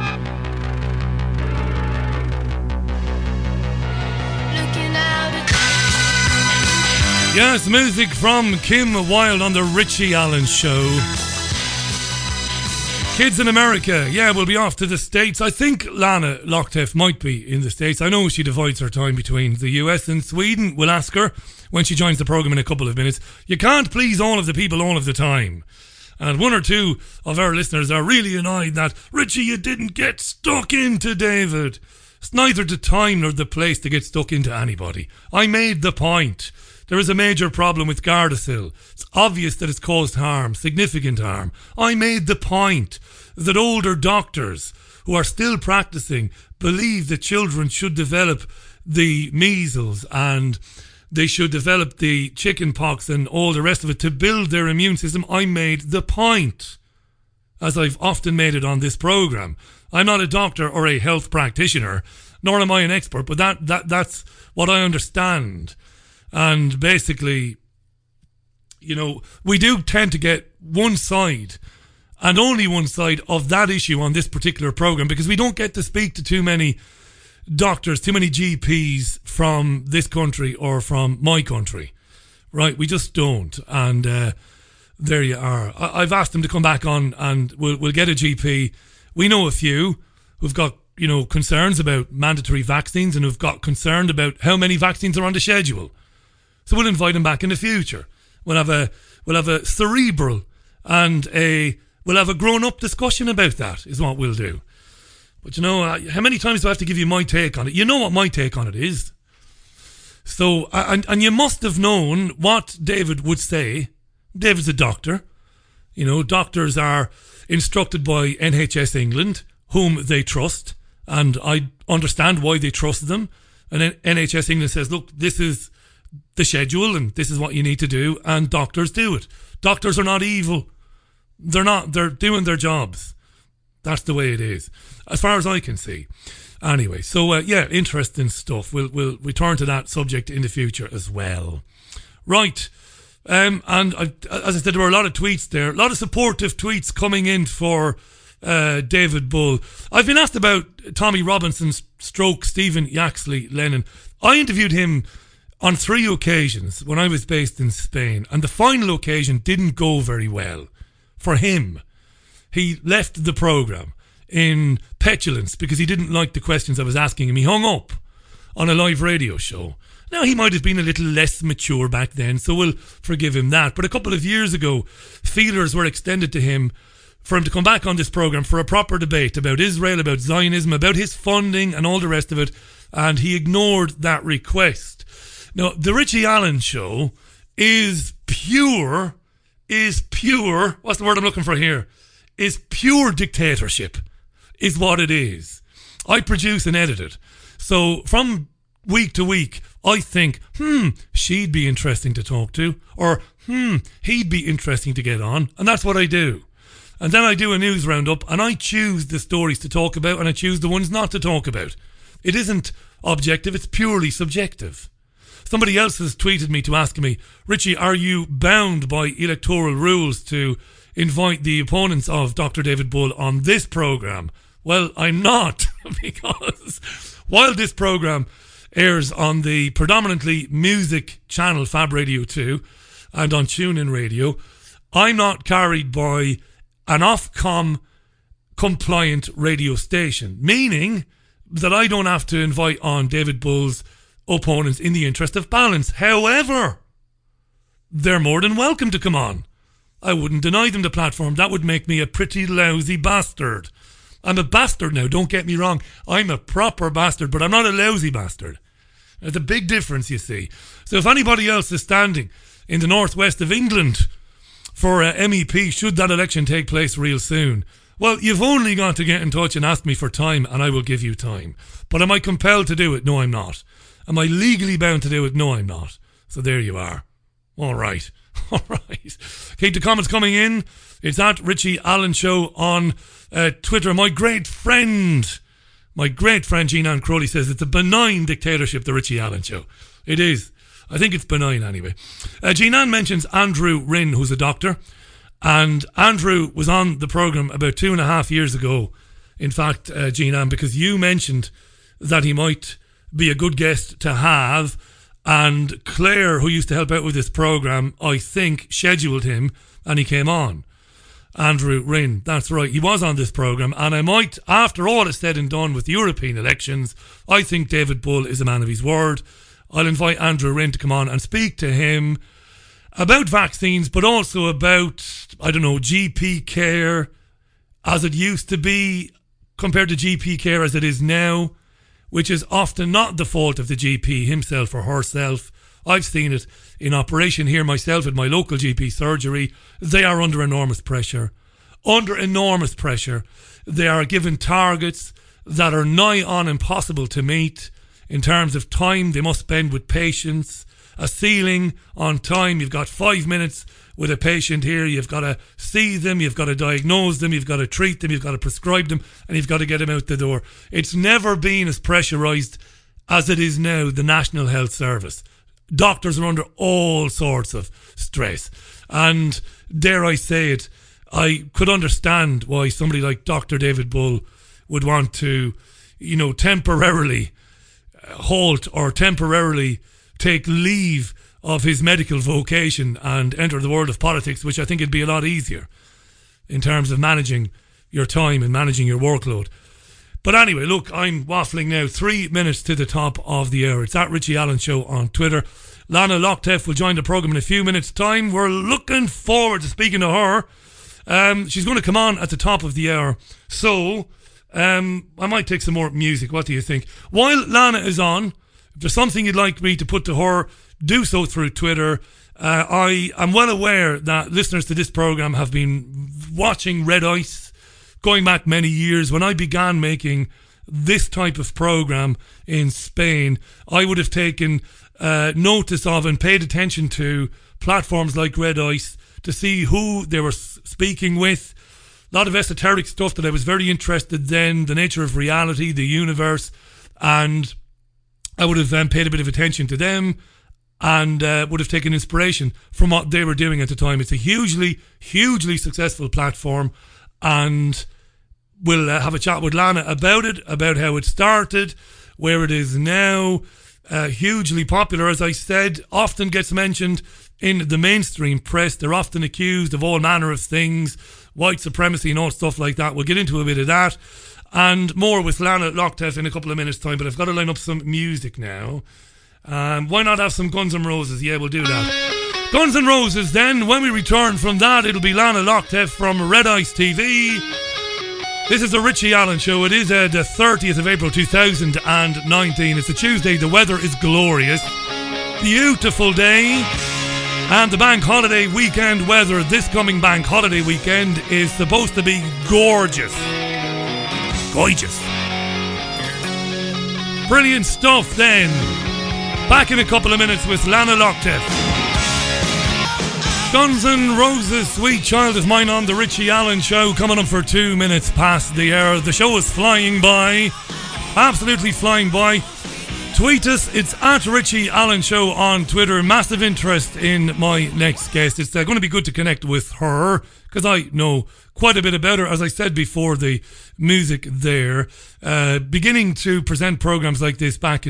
Yes, music from Kim Wilde on the Richie Allen Show. Kids in America, we'll be off to the States. I think Lana Lockteff might be in the States. I know she divides her time between the US and Sweden. We'll ask her when she joins the programme in a couple of minutes. You can't please all of the people all of the time. And one or two of our listeners are really annoyed that, Richie, you didn't get stuck into David. It's neither the time nor the place to get stuck into anybody. I made the point. There is a major problem with Gardasil. It's obvious that it's caused harm, significant harm. I made the point that older doctors who are still practicing believe that children should develop the measles and they should develop the chicken pox and all the rest of it to build their immune system. I made the point, as I've often made it on this programme. I'm not a doctor or a health practitioner, nor am I an expert, but that's what I understand. And basically, we do tend to get one side and only one side of that issue on this particular programme, because we don't get to speak to too many doctors, too many GPs from this country or from my country, right? We just don't. And there you are. I've asked them to come back on and we'll get a GP. We know a few who've got, concerns about mandatory vaccines and who've got concerned about how many vaccines are on the schedule. So we'll invite them back in the future. We'll have a cerebral and we'll have a grown-up discussion about that, is what we'll do. But how many times do I have to give you my take on it? You know what my take on it is. So, and you must have known what David would say. David's a doctor. Doctors are instructed by NHS England, whom they trust, and I understand why they trust them. And then NHS England says, look, this is the schedule and this is what you need to do, and doctors do it. Doctors are not evil. They're doing their jobs. That's the way it is, as far as I can see. Anyway, so interesting stuff. We'll return to that subject in the future as well. Right. And as I said, there were a lot of tweets there, a lot of supportive tweets coming in for David Bull. I've been asked about Tommy Robinson's stroke, Stephen Yaxley Lennon. I interviewed him on 3 occasions when I was based in Spain, and the final occasion didn't go very well for him. He left the programme in petulance because he didn't like the questions I was asking him. He hung up on a live radio show. Now, he might have been a little less mature back then, so we'll forgive him that. But a couple of years ago, feelers were extended to him for him to come back on this programme for a proper debate about Israel, about Zionism, about his funding and all the rest of it, and he ignored that request. Now, the Richie Allen Show is pure, what's the word I'm looking for here? Is pure dictatorship, is what it is. I produce and edit it. So from week to week, I think, she'd be interesting to talk to, or he'd be interesting to get on, and that's what I do. And then I do a news roundup, and I choose the stories to talk about, and I choose the ones not to talk about. It isn't objective, it's purely subjective. Somebody else has tweeted me to ask me, Richie, are you bound by electoral rules to invite the opponents of Dr. David Bull on this programme? Well, I'm not, because while this programme airs on the predominantly music channel Fab Radio 2 and on TuneIn Radio, I'm not carried by an Ofcom compliant radio station, meaning that I don't have to invite on David Bull's opponents in the interest of balance. However, they're more than welcome to come on. I wouldn't deny them the platform. That would make me a pretty lousy bastard. I'm a bastard now, don't get me wrong. I'm a proper bastard, but I'm not a lousy bastard. There's a big difference, you see. So if anybody else is standing in the northwest of England for MEP, should that election take place real soon, well, you've only got to get in touch and ask me for time, and I will give you time. But am I compelled to do it? No, I'm not. Am I legally bound to do it? No, I'm not. So there you are. All right. All right. Keep the comments coming in. It's at Richie Allen Show on Twitter. My great friend Jean-Ann Crowley says it's a benign dictatorship, the Richie Allen Show. It is. I think it's benign anyway. Jean-Ann mentions Andrew Rinn, who's a doctor. And Andrew was on the programme about 2.5 years ago. In fact, Jean-Ann, because you mentioned that he might be a good guest to have. And Claire, who used to help out with this programme, I think scheduled him and he came on. Andrew Rinn, that's right, he was on this programme, and I might, after all is said and done with the European elections, I think David Bull is a man of his word. I'll invite Andrew Rinn to come on and speak to him about vaccines, but also about, GP care as it used to be compared to GP care as it is now, which is often not the fault of the GP himself or herself. I've seen it in operation here myself at my local GP surgery. They are under enormous pressure. They are given targets that are nigh on impossible to meet in terms of time they must spend with patients. A ceiling on time. You've got 5 minutes with a patient here. You've got to see them. You've got to diagnose them. You've got to treat them. You've got to prescribe them. And you've got to get them out the door. It's never been as pressurised as it is now, the National Health Service. doctors are under all sorts of stress. And dare I say it, I could understand why somebody like Dr. David Bull would want to, temporarily halt or temporarily take leave of his medical vocation and enter the world of politics, which I think it'd be a lot easier in terms of managing your time and managing your workload. But anyway, look, I'm waffling now. 3 minutes to the top of the hour. It's at Richie Allen Show on Twitter. Lana Lochtef will join the programme in a few minutes' time. We're looking forward to speaking to her. She's going to come on at the top of the hour. So, I might take some more music. What do you think? While Lana is on, if there's something you'd like me to put to her, do so through Twitter. I am well aware that listeners to this programme have been watching Red Ice going back many years. When I began making this type of programme in Spain, I would have taken notice of and paid attention to platforms like Red Ice to see who they were speaking with. A lot of esoteric stuff that I was very interested in, the nature of reality, the universe, and I would have paid a bit of attention to them and would have taken inspiration from what they were doing at the time. It's a hugely, hugely successful platform, and we'll have a chat with Lana about it, about how it started, where it is now. Hugely popular, as I said, often gets mentioned in the mainstream press. They're often accused of all manner of things, white supremacy and all stuff like that. We'll get into a bit of that and more with Lana Lochtef in a couple of minutes' time, but I've got to line up some music now. Why not have some Guns N' Roses? Yeah, we'll do that. Guns N' Roses, then. When we return from that, it'll be Lana Lochtef from Red Ice TV. This is the Richie Allen Show. It is the 30th of April 2019. It's a Tuesday. The weather is glorious. Beautiful day. And the bank holiday weekend weather this coming bank holiday weekend is supposed to be gorgeous. Gorgeous. Brilliant stuff then. Back in a couple of minutes with Lana Lochtef. Guns N' Roses, Sweet Child of Mine on the Richie Allen Show, coming up for 2 minutes past the hour. The show is flying by, absolutely flying by. Tweet us, it's at Richie Allen Show on Twitter. Massive interest in my next guest. It's going to be good to connect with her because I know quite a bit about her. As I said before the music there, beginning to present programs like this back in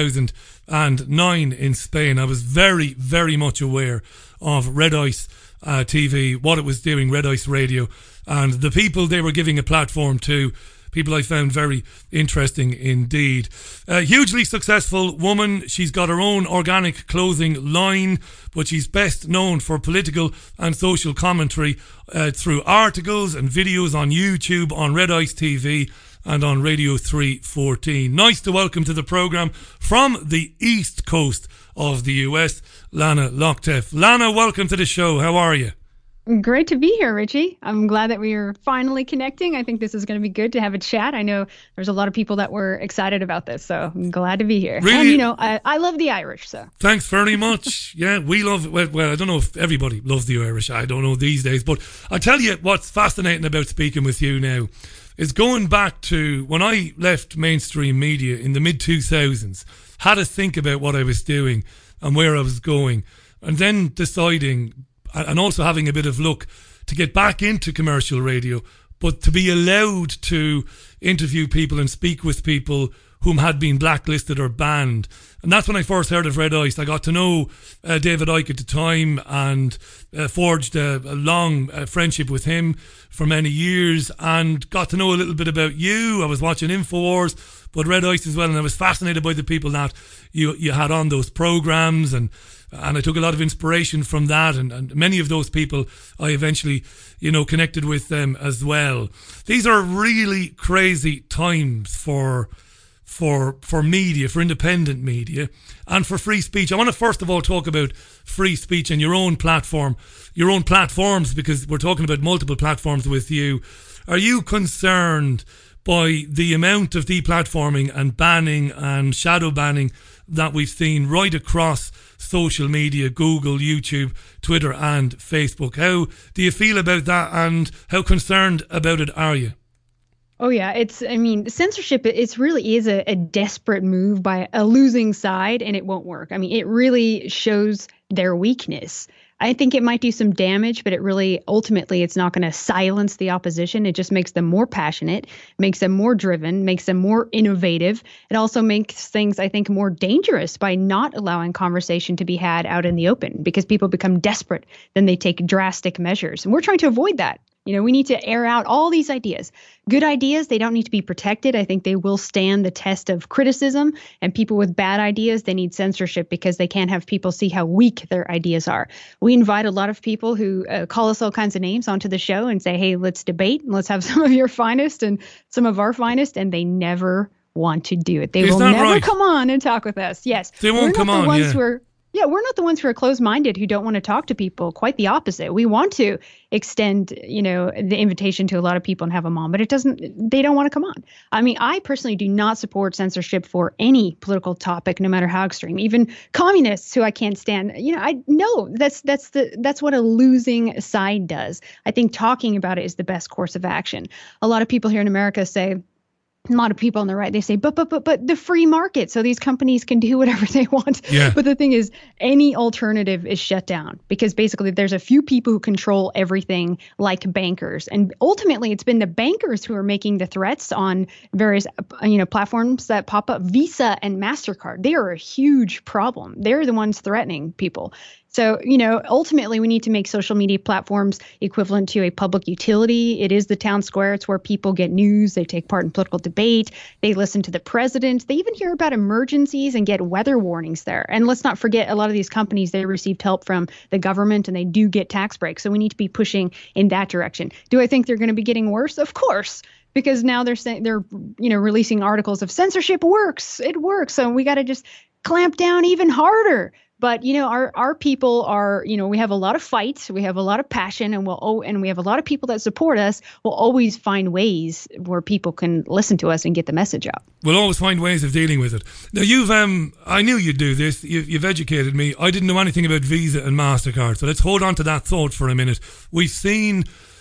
2009 in Spain, I was very, very much aware of Red Ice TV, what it was doing, Red Ice Radio, and the people they were giving a platform to, people I found very interesting indeed. A hugely successful woman. She's got her own organic clothing line, but she's best known for political and social commentary through articles and videos on YouTube, on Red Ice TV and on Radio 314. Nice to welcome to the programme from the East Coast of the US, Lana Lochtef. Lana, welcome to the show. How are you? Great to be here, Richie. I'm glad that we are finally connecting. I think this is going to be good to have a chat. I know there's a lot of people that were excited about this, so I'm glad to be here. Really? And, I love the Irish, so. Thanks very much. Yeah, we love, well, I don't know if everybody loves the Irish. I don't know these days, but I'll tell you what's fascinating about speaking with you now is going back to when I left mainstream media in the mid-2000s, had to think about what I was doing and where I was going, and then deciding, and also having a bit of luck to get back into commercial radio, but to be allowed to interview people and speak with people whom had been blacklisted or banned. And that's when I first heard of Red Ice. I got to know David Icke at the time and forged a long friendship with him for many years and got to know a little bit about you. I was watching InfoWars, but Red Ice as well, and I was fascinated by the people that you had on those programs, and I took a lot of inspiration from that, and many of those people I eventually, connected with them as well. These are really crazy times for media, for independent media, and for free speech. I want to first of all talk about free speech and your own platform, your own platforms, because we're talking about multiple platforms with you. Are you concerned by the amount of deplatforming and banning and shadow banning that we've seen right across social media, Google, YouTube, Twitter and Facebook? How do you feel about that, and how concerned about it are you? concerned about it, are you? Well, I think it's a very, very serious issue. Oh, yeah. Censorship, it really is a desperate move by a losing side, and it won't work. I mean, it really shows their weakness. I think it might do some damage, but ultimately, it's not going to silence the opposition. It just makes them more passionate, makes them more driven, makes them more innovative. It also makes things, I think, more dangerous by not allowing conversation to be had out in the open, because people become desperate. Then they take drastic measures. And we're trying to avoid that. We need to air out all these ideas. Good ideas, they don't need to be protected. I think they will stand the test of criticism. And people with bad ideas, they need censorship because they can't have people see how weak their ideas are. We invite a lot of people who call us all kinds of names onto the show and say, hey, let's debate. And let's have some of your finest and some of our finest. And they never want to do it. They will never come on and talk with us. Yes. They won't come on, we're not the ones who are closed-minded, who don't want to talk to people. Quite the opposite. We want to extend, the invitation to a lot of people and have them on, but they don't want to come on. I mean, I personally do not support censorship for any political topic, no matter how extreme. Even communists, who I can't stand. I know that's what a losing side does. I think talking about it is the best course of action. A lot of people here in America say, a lot of people on the right, they say, but the free market, so these companies can do whatever they want. Yeah. But the thing is, any alternative is shut down, because basically there's a few people who control everything, like bankers. And ultimately, it's been the bankers who are making the threats on various platforms that pop up. Visa and MasterCard, they are a huge problem. They're the ones threatening people. So, ultimately, we need to make social media platforms equivalent to a public utility. It is the town square. It's where people get news. They take part in political debate. They listen to the president. They even hear about emergencies and get weather warnings there. And let's not forget, a lot of these companies, they received help from the government, and they do get tax breaks. So we need to be pushing in that direction. Do I think they're going to be getting worse? Of course. Because now they're saying releasing articles of censorship works. It works. So we got to just clamp down even harder. But, our people are, we have a lot of fight, we have a lot of passion, and we have a lot of people that support us. We'll always find ways where people can listen to us and get the message out. We'll always find ways of dealing with it. Now, I knew you'd do this. You've educated me. I didn't know anything about Visa and MasterCard. So let's hold on to that thought for a minute. We've seen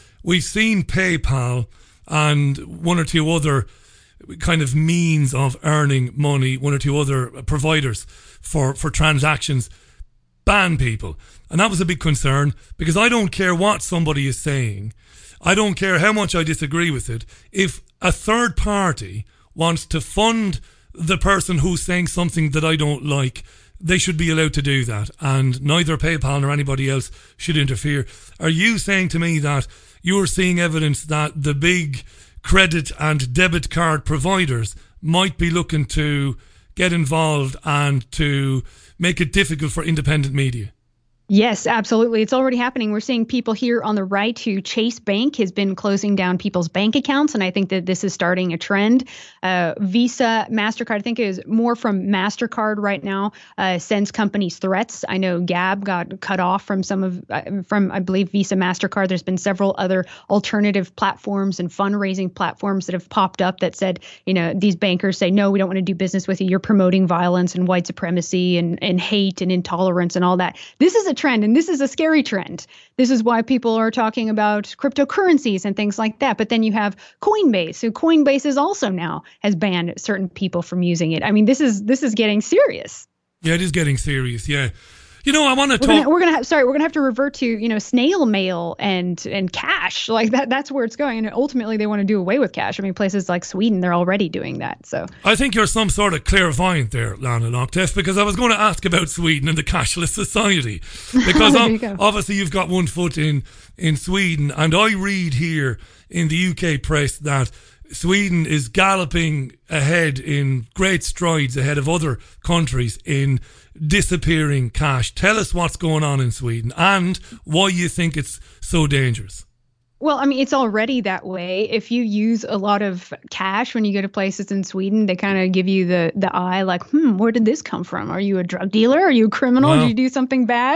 PayPal and one or two other kind of means of earning money, one or two other providers for transactions, ban people. And that was a big concern, because I don't care what somebody is saying. I don't care how much I disagree with it. If a third party wants to fund the person who's saying something that I don't like, they should be allowed to do that. And neither PayPal nor anybody else should interfere. Are you saying to me that you're seeing evidence that the big credit and debit card providers might be looking to get involved and to make it difficult for independent media? Yes, absolutely. It's already happening. We're seeing people here on the right who Chase Bank has been closing down people's bank accounts. And I think that this is starting a trend. Visa, MasterCard, I think it is more from MasterCard right now, sends companies threats. I know Gab got cut off from I believe, Visa, MasterCard. There's been several other alternative platforms and fundraising platforms that have popped up that said, these bankers say, no, we don't want to do business with you. You're promoting violence and white supremacy and hate and intolerance and all that. This is a trend, and this is a scary trend. This is why people are talking about cryptocurrencies and things like that. But then you have Coinbase, who Coinbase is also now has banned certain people from using it. I mean, this is getting serious. Yeah, it is getting serious. Yeah. I want to talk. We're gonna have to revert to snail mail and cash, like that. That's where it's going. And ultimately, they want to do away with cash. I mean, places like Sweden, they're already doing that. So I think you're some sort of clairvoyant there, Lana Lochtef, because I was going to ask about Sweden and the cashless society, because obviously you've got one foot in Sweden, and I read here in the UK press that Sweden is galloping ahead in great strides ahead of other countries in disappearing cash. Tell us what's going on in Sweden and why you think it's so dangerous. Well, I mean, it's already that way. If you use a lot of cash when you go to places in Sweden, they kind of give you the eye like, where did this come from? Are you a drug dealer? Are you a criminal? Wow. Did you do something bad?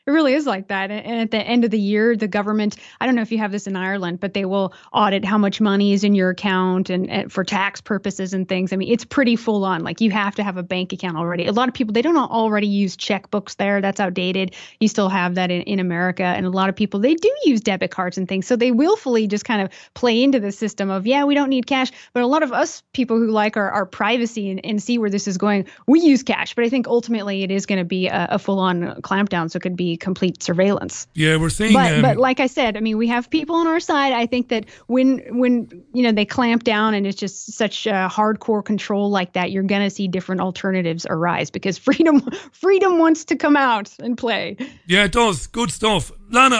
It really is like that. And at the end of the year, the government, I don't know if you have this in Ireland, but they will audit how much money is in your account and for tax purposes and things. I mean, it's pretty full on. Like, you have to have a bank account already. A lot of people, they don't already use checkbooks there. That's outdated. You still have that in America. And a lot of people, they do use debit cards and things. So they willfully just kind of play into the system of, yeah, we don't need cash. But a lot of us people who like our privacy and see where this is going, we use cash. But I think ultimately it is going to be a full-on clampdown. So it could be complete surveillance. Yeah, we're seeing. But like I said, I mean, we have people on our side. I think that when they clamp down and it's just such hardcore control like that, you're going to see different alternatives arise because freedom wants to come out and play. Yeah, it does. Good stuff. Lana,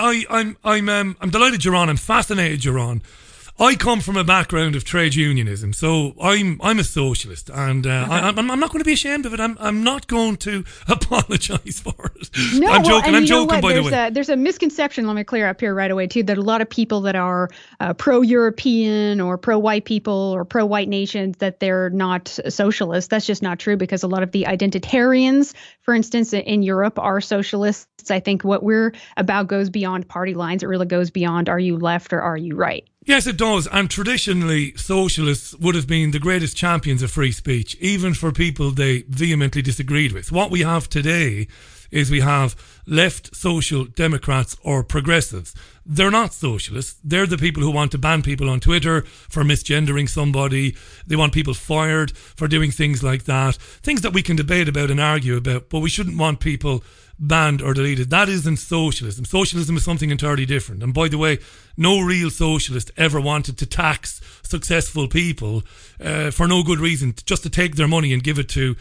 I'm delighted you're on. I'm fascinated you're on. I come from a background of trade unionism, so I'm a socialist, and I'm not going to be ashamed of it. I'm not going to apologise for it. No, I'm joking. By the way, there's a misconception. Let me clear up here right away too. That a lot of people that are pro-European or pro-white people or pro-white nations, that they're not socialists. That's just not true, because a lot of the identitarians, for instance, in Europe, are socialists. I think what we're about goes beyond party lines. It really goes beyond, are you left or are you right? Yes, it does. And traditionally, socialists would have been the greatest champions of free speech, even for people they vehemently disagreed with. What we have today is we have left social democrats or progressives. They're not socialists. They're the people who want to ban people on Twitter for misgendering somebody. They want people fired for doing things like that. Things that we can debate about and argue about, but we shouldn't want people banned or deleted. That isn't socialism. Socialism is something entirely different. And by the way, no real socialist ever wanted to tax successful people for no good reason, just to take their money and give it to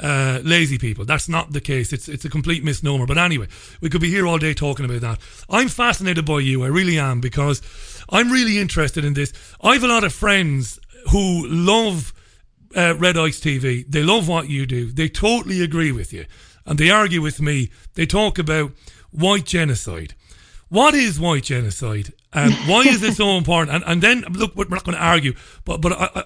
lazy people. That's not the case. It's a complete misnomer. But anyway, we could be here all day talking about that. I'm fascinated by you. I really am, because I'm really interested in this. I have a lot of friends who love Red Ice TV. They love what you do. They totally agree with you. And they argue with me. They talk about white genocide. What is white genocide? Why is it so important? And then, look, we're not going to argue, but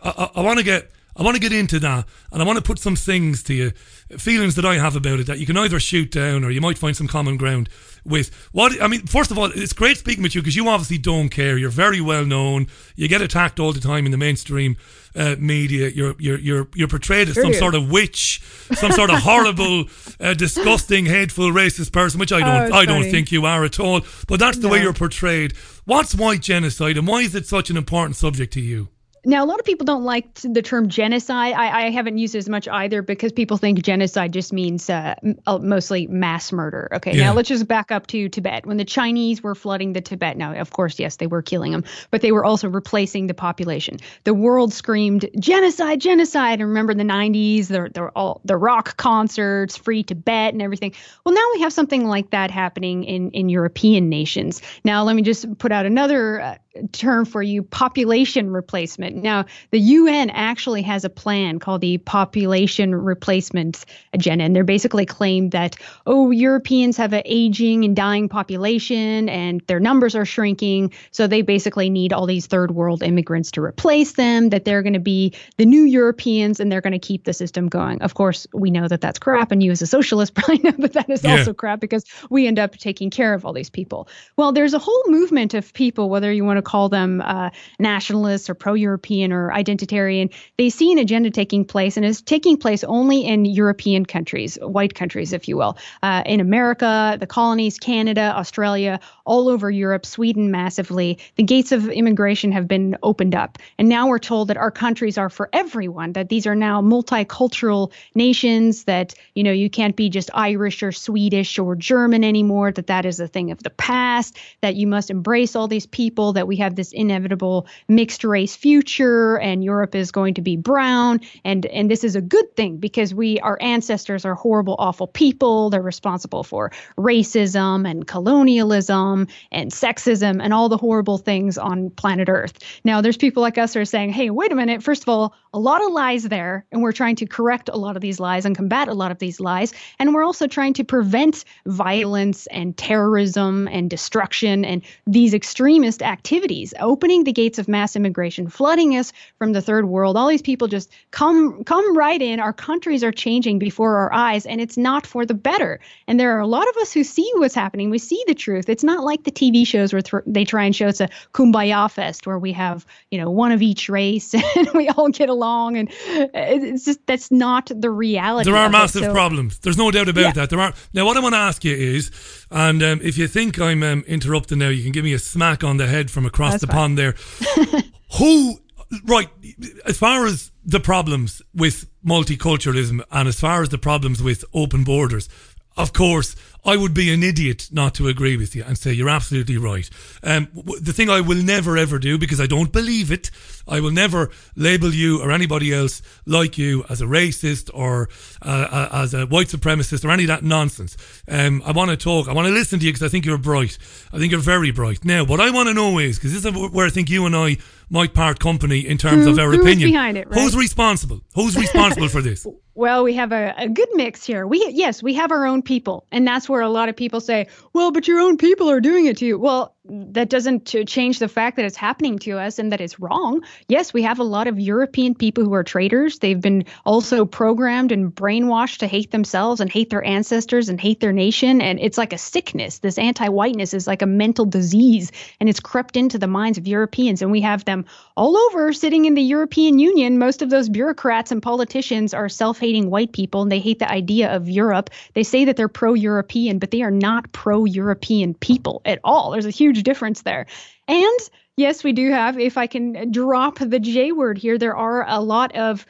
I want to get into that, and I want to put some things to you, feelings that I have about it that you can either shoot down or you might find some common ground with. First of all, it's great speaking with you, because you obviously don't care. You're very well known. You get attacked all the time in the mainstream media. You're portrayed as some sort of witch, some sort of horrible, disgusting, hateful, racist person, which I don't think you are at all. But that's the way you're portrayed. What's white genocide, and why is it such an important subject to you? Now, a lot of people don't like the term genocide. I haven't used it as much either, because people think genocide just means mostly mass murder. Okay, Now let's just back up to Tibet. When the Chinese were flooding the Tibet, now, of course, yes, they were killing them, but they were also replacing the population. The world screamed, genocide, genocide. And remember the 90s, the rock concerts, free Tibet and everything. Well, now we have something like that happening in European nations. Now, let me just put out another term for you, population replacement. Now, the UN actually has a plan called the Population Replacement Agenda, and they're basically claimed that, Europeans have an aging and dying population and their numbers are shrinking, so they basically need all these third world immigrants to replace them, that they're going to be the new Europeans and they're going to keep the system going. Of course, we know that that's crap, and you as a socialist probably know that that is also crap, because we end up taking care of all these people. Well, there's a whole movement of people, whether you want to call them nationalists or pro-European or identitarian. They see an agenda taking place, and it's taking place only in European countries, white countries, if you will. In America, the colonies, Canada, Australia, all over Europe, Sweden massively. The gates of immigration have been opened up. And now we're told that our countries are for everyone, that these are now multicultural nations, that, you can't be just Irish or Swedish or German anymore, that is a thing of the past, that you must embrace all these people, that we have this inevitable mixed race future, and Europe is going to be brown, and this is a good thing, because our ancestors are horrible, awful people. They're responsible for racism and colonialism and sexism and all the horrible things on planet Earth. Now, there's people like us who are saying, hey, wait a minute, first of all, a lot of lies there, and we're trying to correct a lot of these lies and combat a lot of these lies, and we're also trying to prevent violence and terrorism and destruction and these extremist activities, opening the gates of mass immigration, flooding flooding us from the third world. All these people just come right in. Our countries are changing before our eyes, and it's not for the better. And there are a lot of us who see what's happening. We see the truth. It's not like the TV shows where they try and show it's a kumbaya fest where we have, one of each race and we all get along. And it's just, that's not the reality. There are massive problems. There's no doubt about that. There are. Now, what I want to ask you is, and if you think I'm interrupting now, you can give me a smack on the head from across pond there. As far as the problems with multiculturalism and as far as the problems with open borders, of course, I would be an idiot not to agree with you and say you're absolutely right. The thing I will never ever do, because I don't believe it, I will never label you or anybody else like you as a racist or as a white supremacist or any of that nonsense. I want to listen to you because I think you're bright. I think you're very bright. Now, what I want to know is, because this is where I think you and I might part company in terms of our opinion. Who's behind it, right? Who's responsible? Who's responsible for this? Well, we have a good mix here. We have our own people. And that's where a lot of people say, well, but your own people are doing it to you. Well, that doesn't change the fact that it's happening to us and that it's wrong. Yes, we have a lot of European people who are traitors. They've been also programmed and brainwashed to hate themselves and hate their ancestors and hate their nation. And it's like a sickness. This anti-whiteness is like a mental disease, and it's crept into the minds of Europeans. And we have them all over sitting in the European Union. Most of those bureaucrats and politicians are self-hating white people, and they hate the idea of Europe. They say that they're pro-European, but they are not pro-European people at all. There's a huge difference there. And yes, we do have, if I can drop the J word here, there are a lot of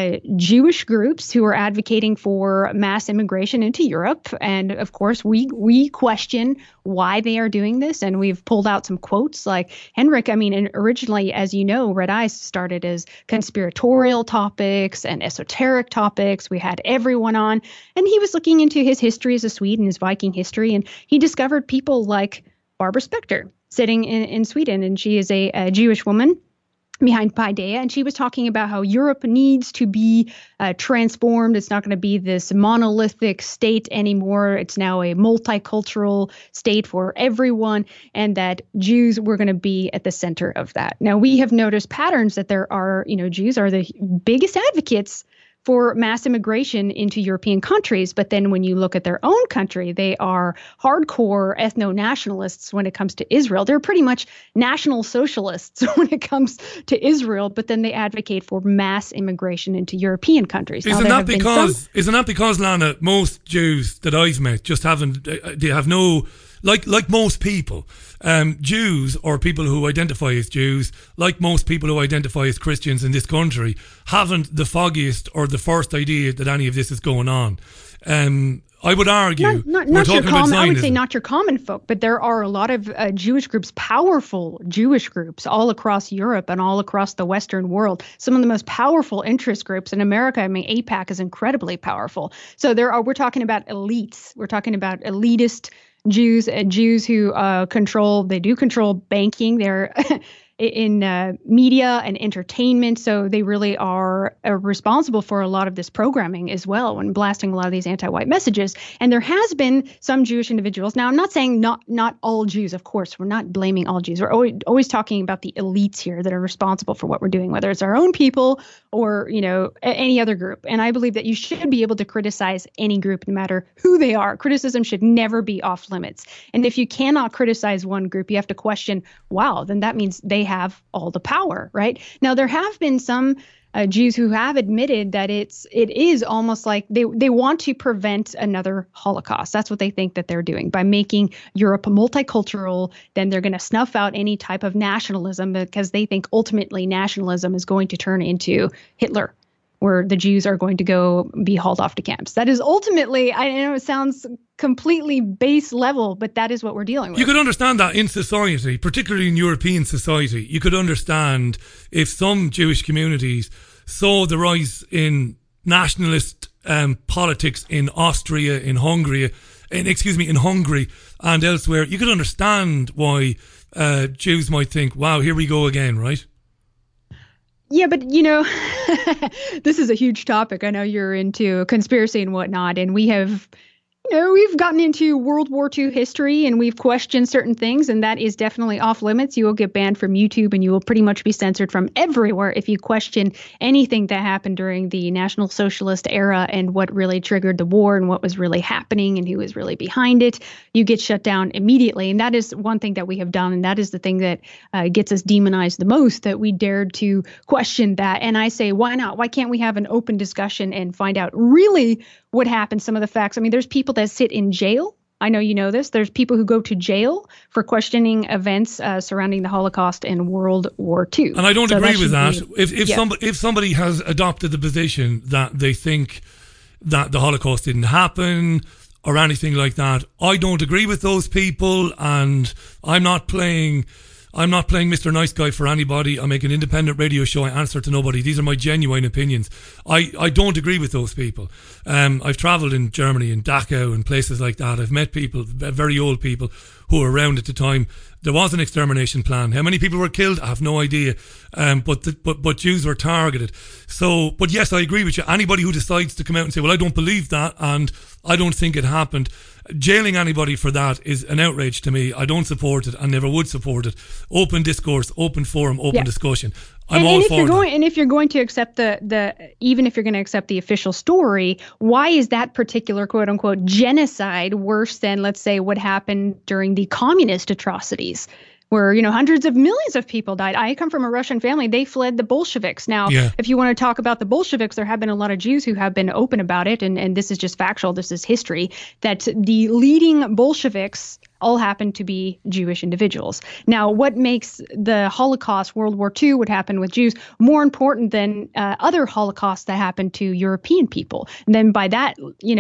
Jewish groups who are advocating for mass immigration into Europe. And of course, we question why they are doing this. And we've pulled out some quotes like Henrik. I mean, and originally, as you know, Red Eyes started as conspiratorial topics and esoteric topics. We had everyone on, and he was looking into his history as a Swede and his Viking history. And he discovered people like Barbara Specter sitting in Sweden. And she is a Jewish woman behind Paideia, and she was talking about how Europe needs to be transformed. It's not going to be this monolithic state anymore. It's now a multicultural state for everyone, and that Jews were going to be at the center of that. Now, we have noticed patterns that there are, Jews are the biggest advocates for mass immigration into European countries. But then when you look at their own country, they are hardcore ethno-nationalists when it comes to Israel. They're pretty much national socialists when it comes to Israel, but then they advocate for mass immigration into European countries. Isn't that because, Lana, most Jews that I've met just they have no, like most people, Jews or people who identify as Jews, like most people who identify as Christians in this country, haven't the foggiest or the first idea that any of this is going on. I would argue, not your common. I would say not your common folk, but there are a lot of Jewish groups, powerful Jewish groups, all across Europe and all across the Western world. Some of the most powerful interest groups in America. I mean, AIPAC is incredibly powerful. So we're talking about elites. We're talking about elitist Jews who control banking. They're in media and entertainment. So they really are responsible for a lot of this programming as well when blasting a lot of these anti-white messages. And there has been some Jewish individuals. Now, I'm not saying not all Jews, of course. We're not blaming all Jews. We're always talking about the elites here that are responsible for what we're doing, whether it's our own people or, any other group. And I believe that you should be able to criticize any group, no matter who they are. Criticism should never be off limits. And if you cannot criticize one group, you have to question, wow, then that means they have all the power, right? Now, there have been some Jews who have admitted that it is almost like they want to prevent another Holocaust. That's what they think that they're doing. By making Europe multicultural, then they're going to snuff out any type of nationalism, because they think ultimately nationalism is going to turn into Hitler, where the Jews are going to go be hauled off to camps. That is ultimately, I know it sounds completely base level, but that is what we're dealing with. You could understand that in society, particularly in European society. You could understand if some Jewish communities saw the rise in nationalist politics in Austria, in Hungary and elsewhere. You could understand why Jews might think, wow, here we go again, right? Yeah, but this is a huge topic. I know you're into conspiracy and whatnot, and we have We've gotten into World War II history and we've questioned certain things, and that is definitely off limits. You will get banned from YouTube and you will pretty much be censored from everywhere if you question anything that happened during the National Socialist era and what really triggered the war and what was really happening and who was really behind it. You get shut down immediately. And that is one thing that we have done. And that is the thing that gets us demonized the most, that we dared to question that. And I say, why not? Why can't we have an open discussion and find out really what happened, some of the facts? I mean, there's people that sit in jail. I know you know this. There's people who go to jail for questioning events surrounding the Holocaust and World War II. And I don't agree with that. If somebody has adopted the position that they think that the Holocaust didn't happen or anything like that, I don't agree with those people, and I'm not playing Mr. Nice Guy for anybody. I make an independent radio show. I answer to nobody. These are my genuine opinions. I don't agree with those people. I've travelled in Germany, in Dachau and places like that. I've met people, very old people, who were around at the time. There was an extermination plan. How many people were killed? I have no idea. But Jews were targeted. So, but yes, I agree with you. Anybody who decides to come out and say, well, I don't believe that and I don't think it happened, jailing anybody for that is an outrage to me. I don't support it. I never would support it. Open discourse, open forum, open discussion. I'm all for that. And if you're going to accept even if you're going to accept the official story, why is that particular quote unquote genocide worse than, let's say, what happened during the communist atrocities, where, hundreds of millions of people died? I come from a Russian family. They fled the Bolsheviks. Now, if you want to talk about the Bolsheviks, there have been a lot of Jews who have been open about it. And this is just factual. This is history, that the leading Bolsheviks all happen to be Jewish individuals. Now, what makes the Holocaust, World War II, what happened with Jews, more important than other Holocausts that happened to European people? And then by that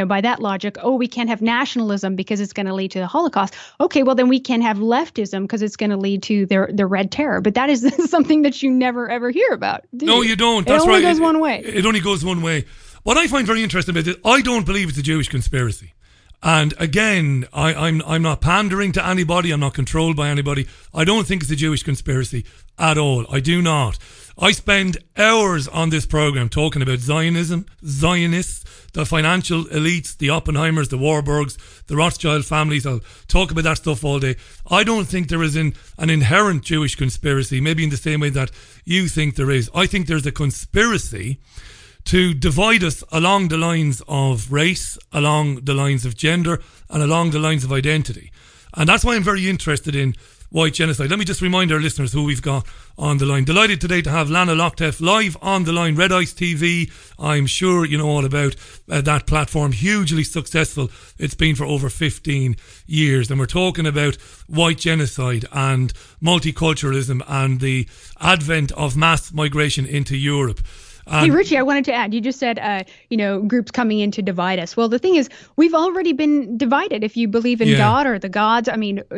logic, we can't have nationalism because it's going to lead to the Holocaust. Okay, well then we can have leftism because it's going to lead to the Red Terror. But that is something that you never ever hear about. No, you don't. That's right. It only goes one way. It only goes one way. What I find very interesting about it, I don't believe it's a Jewish conspiracy. And again, I'm not pandering to anybody. I'm not controlled by anybody. I don't think it's a Jewish conspiracy at all. I do not. I spend hours on this program talking about Zionism, Zionists, the financial elites, the Oppenheimers, the Warburgs, the Rothschild families. I'll talk about that stuff all day. I don't think there is an inherent Jewish conspiracy, maybe in the same way that you think there is. I think there's a conspiracy to divide us along the lines of race, along the lines of gender, and along the lines of identity. And that's why I'm very interested in white genocide. Let me just remind our listeners who we've got on the line. Delighted today to have Lana Lochtef live on the line. Red Ice TV, I'm sure you know all about that platform. Hugely successful. It's been for over 15 years. And we're talking about white genocide and multiculturalism and the advent of mass migration into Europe. Hey, Richie, I wanted to add, you just said, groups coming in to divide us. Well, the thing is, we've already been divided. If you believe in God or the gods,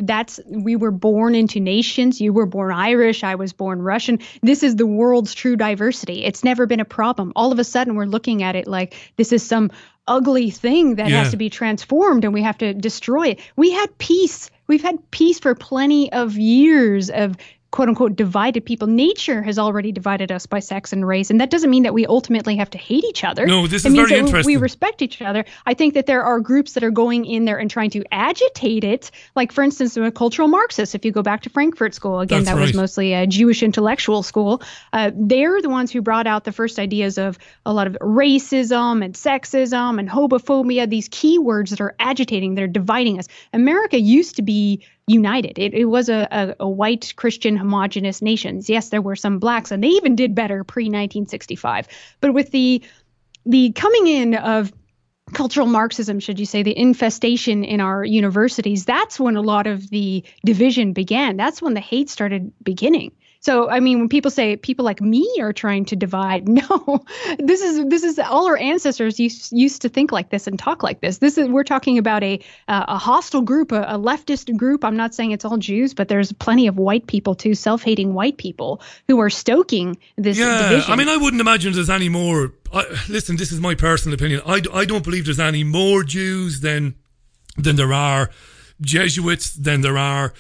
we were born into nations. You were born Irish. I was born Russian. This is the world's true diversity. It's never been a problem. All of a sudden, we're looking at it like this is some ugly thing that has to be transformed and we have to destroy it. We had peace. We've had peace for plenty of years of quote unquote divided people. Nature has already divided us by sex and race, and that doesn't mean that we ultimately have to hate each other. No, this is very interesting. We respect each other. I think that there are groups that are going in there and trying to agitate it. Like, for instance, the cultural Marxists. If you go back to Frankfurt School, again, that was mostly a Jewish intellectual school. They're the ones who brought out the first ideas of a lot of racism and sexism and homophobia. These keywords that are agitating, they're dividing us. America used to be united. It was a white Christian homogenous nation. Yes, there were some blacks, and they even did better pre-1965. But with the coming in of cultural Marxism, should you say, the infestation in our universities, that's when a lot of the division began. That's when the hate started beginning. So, I mean, when people say people like me are trying to divide, no, this is all our ancestors used to think like this and talk like this. We're talking about a hostile group, a leftist group. I'm not saying it's all Jews, but there's plenty of white people too, self-hating white people who are stoking this division. I mean, I wouldn't imagine there's any more. Listen, this is my personal opinion. I don't believe there's any more Jews than there are Jesuits, than there are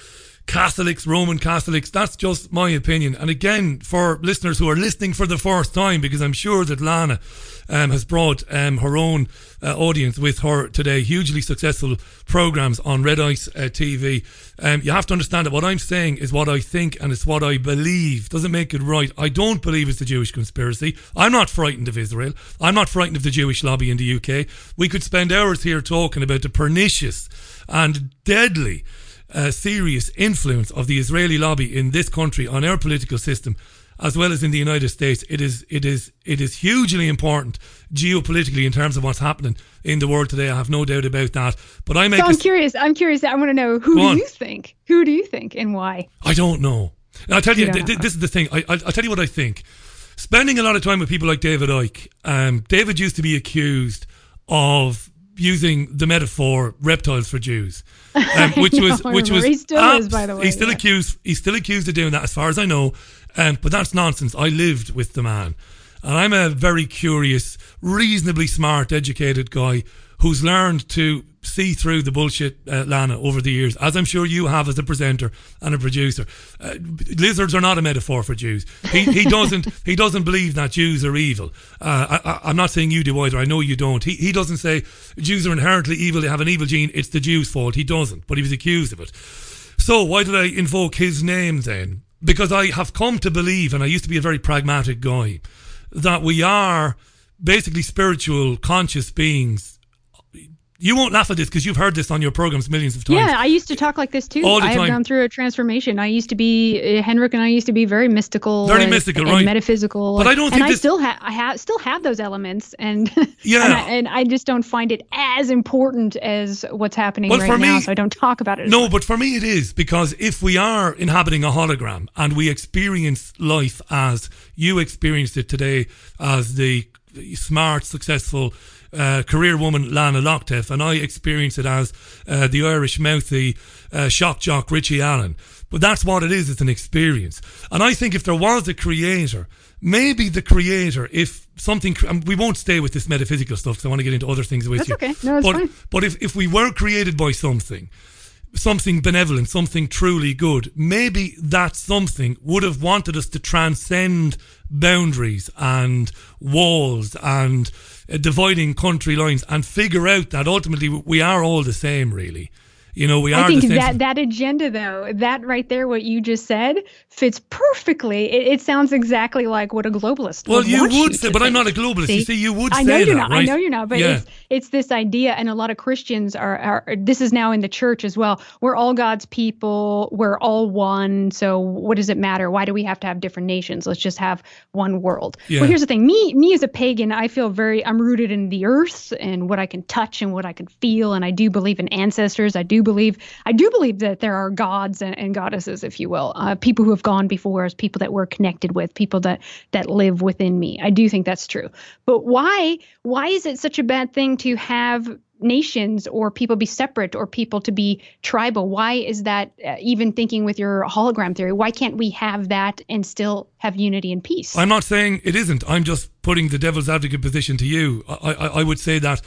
Catholics, Roman Catholics. That's just my opinion. And again, for listeners who are listening for the first time, because I'm sure that Lana has brought her own audience with her today, hugely successful programs on Red Ice TV. You have to understand that what I'm saying is what I think and it's what I believe. Doesn't make it right. I don't believe it's a Jewish conspiracy. I'm not frightened of Israel. I'm not frightened of the Jewish lobby in the UK. We could spend hours here talking about the pernicious and deadly serious influence of the Israeli lobby in this country on our political system, as well as in the United States. It is hugely important geopolitically in terms of what's happening in the world today. I have no doubt about that. But I'm curious. I want to know, who do you think? Who do you think and why? I don't know. And I'll tell you, this is the thing. I'll tell you what I think. Spending a lot of time with people like David Icke, David used to be accused of using the metaphor reptiles for Jews, which was he still is, by the way. He's still accused of doing that, as far as I know. But that's nonsense. I lived with the man, and I'm a very curious, reasonably smart, educated guy who's learned to see through the bullshit, Lana, over the years, as I'm sure you have as a presenter and a producer. Lizards are not a metaphor for Jews. He doesn't believe that Jews are evil. I'm not saying you do either. I know you don't. He doesn't say Jews are inherently evil. They have an evil gene. It's the Jews' fault. He doesn't, but he was accused of it. So why did I invoke his name then? Because I have come to believe, and I used to be a very pragmatic guy, that we are basically spiritual, conscious beings. You won't laugh at this because you've heard this on your programs millions of times. Yeah, I used to talk like this too. I have gone through a transformation. I used to be, Henrik and I used to be very mystical, and right? Metaphysical. But I don't think I still have those elements, and and I just don't find it as important as what's happening right now. So I don't talk about it. No, but for me it is, because if we are inhabiting a hologram and we experience life as you experienced it today, as the smart, successful career woman Lana Lockteff, and I experience it as the Irish mouthy shock jock Richie Allen. But that's what it is. It's an experience. And I think if there was a creator, maybe the creator, if something, we won't stay with this metaphysical stuff because I want to get into other things with you. That's okay. No, that's fine. But if we were created by something benevolent, something truly good, maybe that something would have wanted us to transcend boundaries and walls and dividing country lines and figure out that ultimately we are all the same, really. You know, we are. I think that agenda, though, that right there, what you just said, fits perfectly. It sounds exactly like what a globalist would want you say, to but think. I'm not a globalist. See? You see, you would I say know you're that, not. right? I know you're not, but it's this idea, and a lot of Christians are. This is now in the church as well. We're all God's people. We're all one. So what does it matter? Why do we have to have different nations? Let's just have one world. Yeah. Well, here's the thing. Me as a pagan, I feel I'm rooted in the earth and what I can touch and what I can feel, and I do believe in ancestors. I do believe that there are gods and goddesses, if you will, people who have gone before us, people that we're connected with, people that live within me. I do think that's true. But why is it such a bad thing to have nations or people be separate or people to be tribal? Why is that, even thinking with your hologram theory, why can't we have that and still have unity and peace? I'm not saying it isn't. I'm just putting the devil's advocate position to you. I would say that,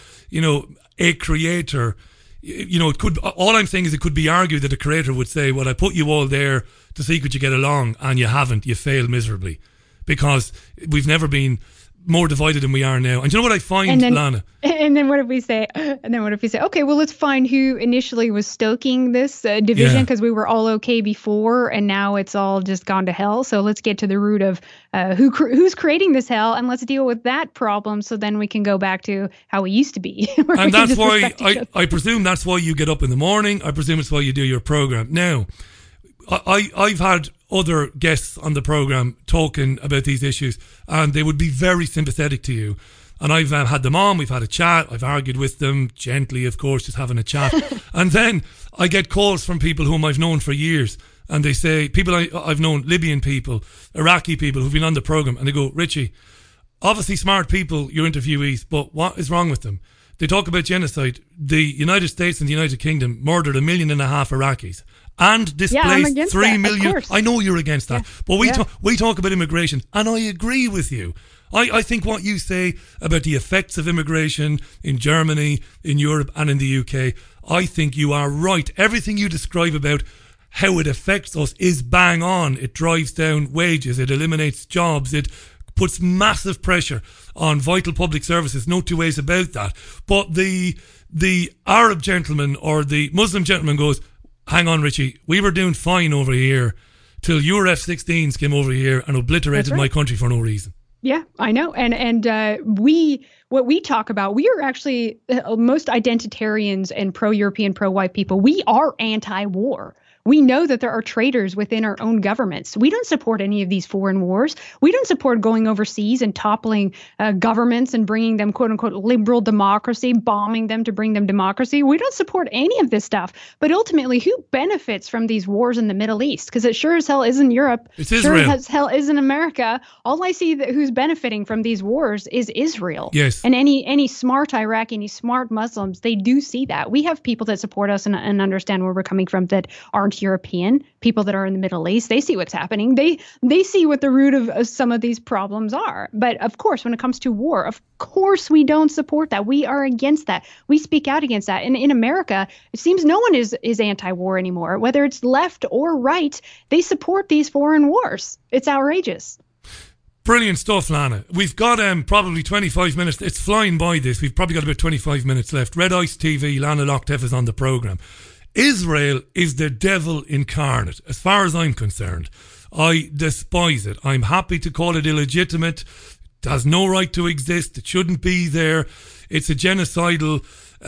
a creator, it could. All I'm saying is it could be argued that a creator would say, well, I put you all there to see could you get along, and you haven't. You failed miserably because we've never been more divided than we are now. And do you know what I find, Lana? And then what if we say, okay, well, let's find who initially was stoking this division, because we were all okay before, and now it's all just gone to hell. So let's get to the root of who's creating this hell, and let's deal with that problem. So then we can go back to how we used to be. And that's why I presume that's why you get up in the morning. I presume it's why you do your program. Now, I've had other guests on the program talking about these issues, and they would be very sympathetic to you. And I've had them on, we've had a chat, I've argued with them, gently, of course, just having a chat. And then I get calls from people whom I've known for years, and they say, people I've known, Libyan people, Iraqi people who've been on the program, and they go, Richie, obviously smart people, your interviewees, but what is wrong with them? They talk about genocide. The United States and the United Kingdom murdered 1.5 million Iraqis and displaced 3 million. I know you're against that, but we talk about immigration, and I agree with you. I think what you say about the effects of immigration in Germany, in Europe, and in the UK, I think you are right. Everything you describe about how it affects us is bang on. It drives down wages, it eliminates jobs, it puts massive pressure on vital public services, no two ways about that. But the Arab gentleman or the Muslim gentleman goes, hang on, Richie, we were doing fine over here till your F-16s came over here and obliterated my country for no reason. Yeah, I know. And what we talk about, we are actually, most identitarians and pro-European, pro-white people, we are anti-war. We know that there are traitors within our own governments. We don't support any of these foreign wars. We don't support going overseas and toppling governments and bringing them, quote unquote, liberal democracy, bombing them to bring them democracy. We don't support any of this stuff. But ultimately, who benefits from these wars in the Middle East? Because it sure as hell isn't Europe. It's Israel. Sure as hell isn't America. All I see who's benefiting from these wars is Israel. Yes. And any smart Iraqi, any smart Muslims, they do see that. We have people that support us and understand where we're coming from that aren't European, people that are in the Middle East. They see what's happening. They see what the root of some of these problems are. But of course, when it comes to war, of course we don't support that. We are against that. We speak out against that. And in America, it seems no one is anti-war anymore, whether it's left or right. They support these foreign wars. It's outrageous. Brilliant stuff, Lana. We've got probably 25 minutes. It's flying by this. We've probably got about 25 minutes left. Red Ice TV, Lana Lochtef is on the programme. Israel is the devil incarnate, as far as I'm concerned. I despise it. I'm happy to call it illegitimate. It has no right to exist. It shouldn't be there. It's a genocidal,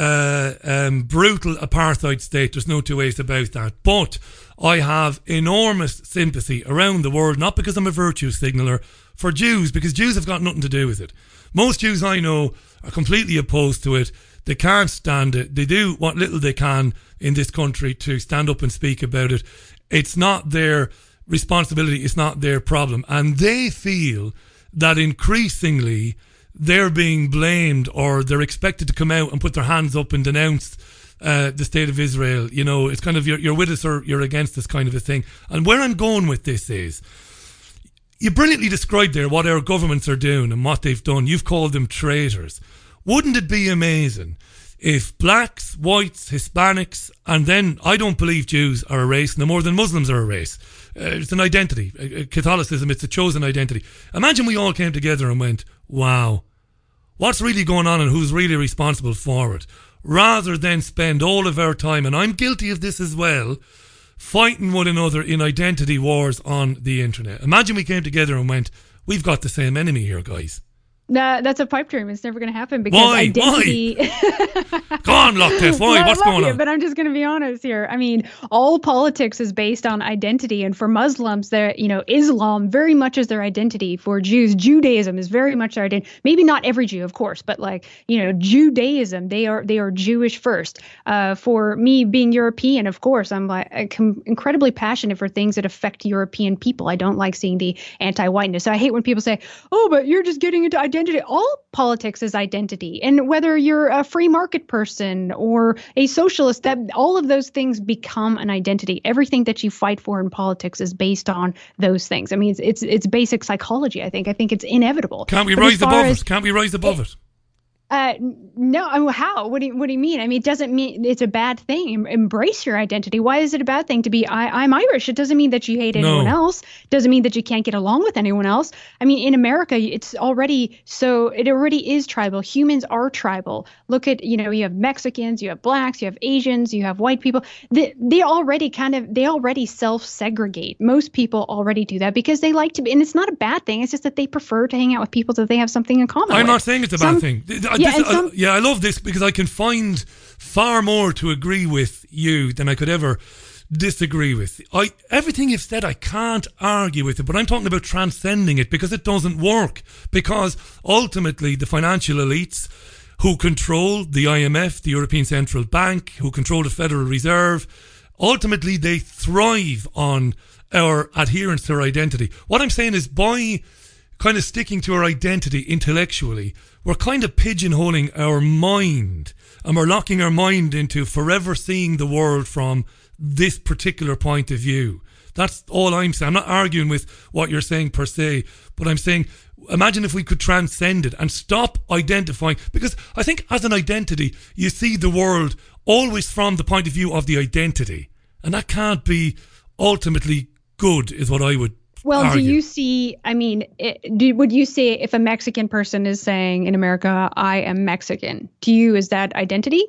brutal apartheid state. There's no two ways about that. But I have enormous sympathy around the world, not because I'm a virtue signaller, for Jews, because Jews have got nothing to do with it. Most Jews I know are completely opposed to it. They can't stand it. They do what little they can in this country to stand up and speak about it. It's not their responsibility. It's not their problem. And they feel that increasingly they're being blamed, or they're expected to come out and put their hands up and denounce the state of Israel. You know, it's kind of you're with us or you're against us kind of a thing. And where I'm going with this is, you brilliantly described there what our governments are doing and what they've done. You've called them traitors. Wouldn't it be amazing if blacks, whites, Hispanics, and then I don't believe Jews are a race no more than Muslims are a race. It's an identity. Catholicism, it's a chosen identity. Imagine we all came together and went, wow, what's really going on and who's really responsible for it? Rather than spend all of our time, and I'm guilty of this as well, fighting one another in identity wars on the internet. Imagine we came together and went, we've got the same enemy here, guys. That's a pipe dream. It's never going to happen because identity. Why? Go on, Lochtef. Why? What's going on? But I'm just going to be honest here. I mean, all politics is based on identity, and for Muslims, Islam very much is their identity. For Jews, Judaism is very much their identity. Maybe not every Jew, of course, but Judaism, they are Jewish first. For me, being European, of course, I'm incredibly passionate for things that affect European people. I don't like seeing the anti-whiteness. So I hate when people say, "Oh, but you're just getting into identity." All politics is identity, and whether you're a free market person or a socialist, that all of those things become an identity. Everything that you fight for in politics is based on those things. I mean, it's basic psychology. I think it's inevitable. Can't we rise above it? Can't we rise above it? No. How? What do you mean? I mean, it doesn't mean it's a bad thing. Embrace your identity. Why is it a bad thing to be I'm Irish? It doesn't mean that you hate anyone else. It doesn't mean that you can't get along with anyone else. I mean, in America, it already is tribal. Humans are tribal. Look at, you have Mexicans, you have blacks, you have Asians, you have white people. They already self-segregate. Most people already do that because they like to be, and it's not a bad thing. It's just that they prefer to hang out with people that they have something in common with. I'm not saying it's a bad thing. I love this because I can find far more to agree with you than I could ever disagree with. Everything you've said, I can't argue with it, but I'm talking about transcending it because it doesn't work. Because ultimately, the financial elites who control the IMF, the European Central Bank, who control the Federal Reserve, ultimately they thrive on our adherence to our identity. What I'm saying is, by kind of sticking to our identity intellectually, we're kind of pigeonholing our mind, and we're locking our mind into forever seeing the world from this particular point of view. That's all I'm saying. I'm not arguing with what you're saying per se, but I'm saying, imagine if we could transcend it and stop identifying, because I think as an identity, you see the world always from the point of view of the identity, and that can't be ultimately good, is what I would Well, argue. do you see, I mean, would you say if a Mexican person is saying in America, I am Mexican, to you, is that identity?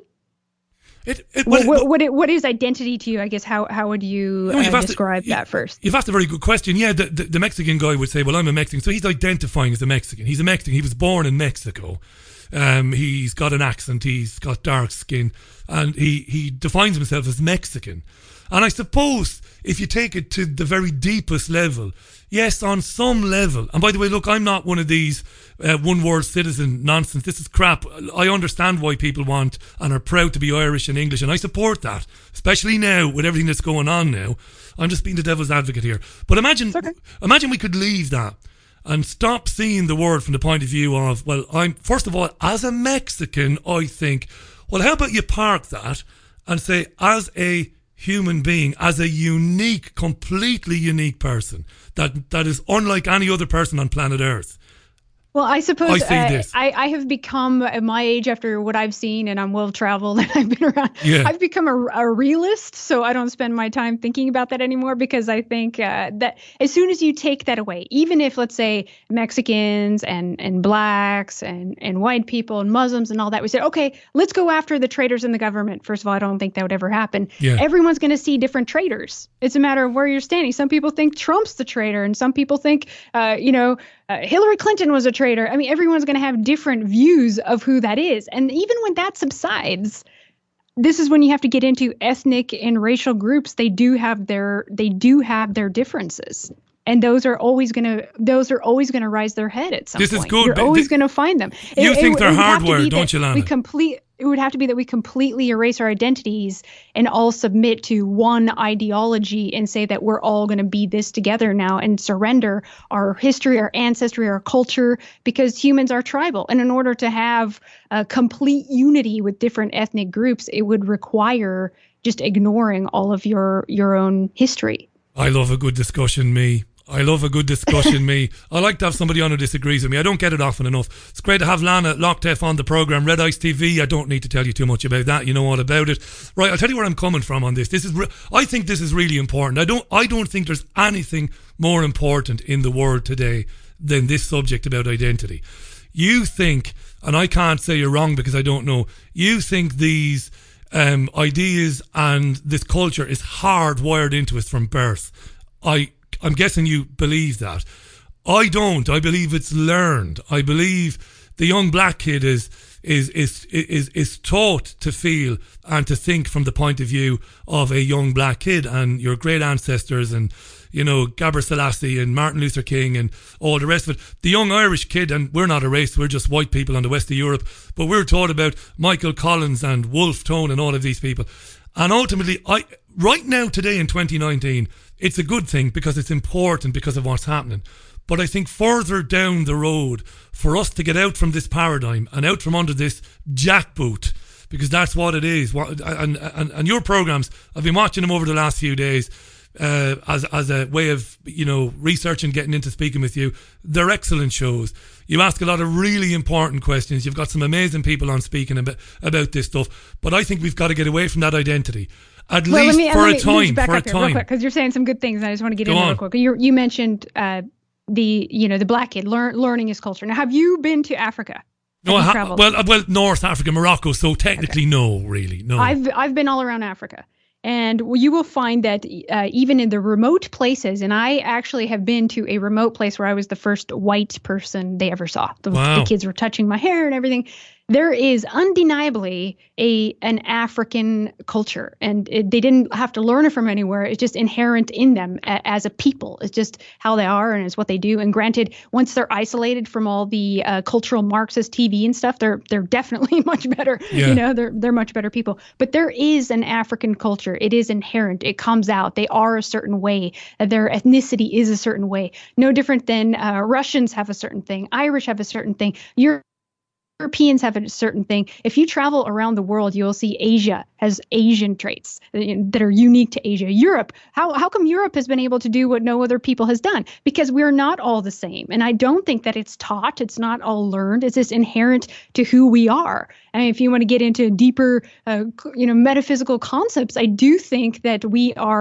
What is identity to you? I guess how would you describe that first? You've asked a very good question. Yeah, the Mexican guy would say, well, I'm a Mexican. So he's identifying as a Mexican. He's a Mexican. He was born in Mexico. He's got an accent. He's got dark skin. And he defines himself as Mexican. And I suppose if you take it to the very deepest level, yes, on some level. And by the way, look, I'm not one of these one-world citizen nonsense. This is crap. I understand why people want and are proud to be Irish and English, and I support that, especially now with everything that's going on now. I'm just being the devil's advocate here. But imagine we could leave that and stop seeing the world from the point of view of, well, first of all, as a Mexican, I think, well, how about you park that and say, as a human being, as a unique, completely unique person that is unlike any other person on planet Earth. Well, I suppose this. I have become, at my age, after what I've seen, and I'm well-traveled and I've been around, I've become a realist, so I don't spend my time thinking about that anymore, because I think that as soon as you take that away, even if, let's say, Mexicans and blacks and white people and Muslims and all that, we said, okay, let's go after the traitors in the government. First of all, I don't think that would ever happen. Yeah. Everyone's going to see different traitors. It's a matter of where you're standing. Some people think Trump's the traitor, and some people think, Hillary Clinton was a traitor. I mean, everyone's going to have different views of who that is. And even when that subsides, this is when you have to get into ethnic and racial groups. They do have their differences. And those are always going to rise their head at some point. This is good. You're always going to find them. You think they're hardwired, don't you, Lana? It would have to be that we completely erase our identities and all submit to one ideology and say that we're all going to be this together now and surrender our history, our ancestry, our culture, because humans are tribal. And in order to have a complete unity with different ethnic groups, it would require just ignoring all of your own history. I love a good discussion, me. I love a good discussion, me. I like to have somebody on who disagrees with me. I don't get it often enough. It's great to have Lana Lochtef on the programme. Red Ice TV, I don't need to tell you too much about that. You know all about it. Right, I'll tell you where I'm coming from on this. I think this is really important. I don't think there's anything more important in the world today than this subject about identity. You think, and I can't say you're wrong because I don't know, you think these ideas and this culture is hardwired into us from birth. I'm guessing you believe that. I don't. I believe it's learned. I believe the young black kid is taught to feel and to think from the point of view of a young black kid, and your great ancestors and, Gabor Selassie and Martin Luther King and all the rest of it. The young Irish kid, and we're not a race, we're just white people on the west of Europe, but we're taught about Michael Collins and Wolfe Tone and all of these people. And ultimately, right now, today in 2019, it's a good thing because it's important because of what's happening. But I think further down the road, for us to get out from this paradigm and out from under this jackboot, because that's what it is. And your programs, I've been watching them over the last few days as a way of, researching, getting into speaking with you. They're excellent shows. You ask a lot of really important questions. You've got some amazing people on speaking about this stuff. But I think we've got to get away from that identity. At least for a time. Real quick, because you're saying some good things, and I just want to get in real quick. You mentioned the black kid learning his culture. Now, have you been to Africa? No, well, North Africa, Morocco. So technically, no, really, no. I've been all around Africa, and you will find that even in the remote places, and I actually have been to a remote place where I was the first white person they ever saw. The kids were touching my hair and everything. There is undeniably an African culture, and they didn't have to learn it from anywhere. It's just inherent in them as a people. It's just how they are, and it's what they do. And granted, once they're isolated from all the cultural Marxist TV and stuff, they're definitely much better. Yeah. They're much better people. But there is an African culture. It is inherent. It comes out. They are a certain way. Their ethnicity is a certain way. No different than Russians have a certain thing. Irish have a certain thing. Europeans have a certain thing. If you travel around the world, you'll see Asia has Asian traits that are unique to Asia. Europe, how come Europe has been able to do what no other people has done? Because we're not all the same. And I don't think that it's taught. It's not all learned. It's just inherent to who we are. And if you want to get into deeper, metaphysical concepts, I do think that we are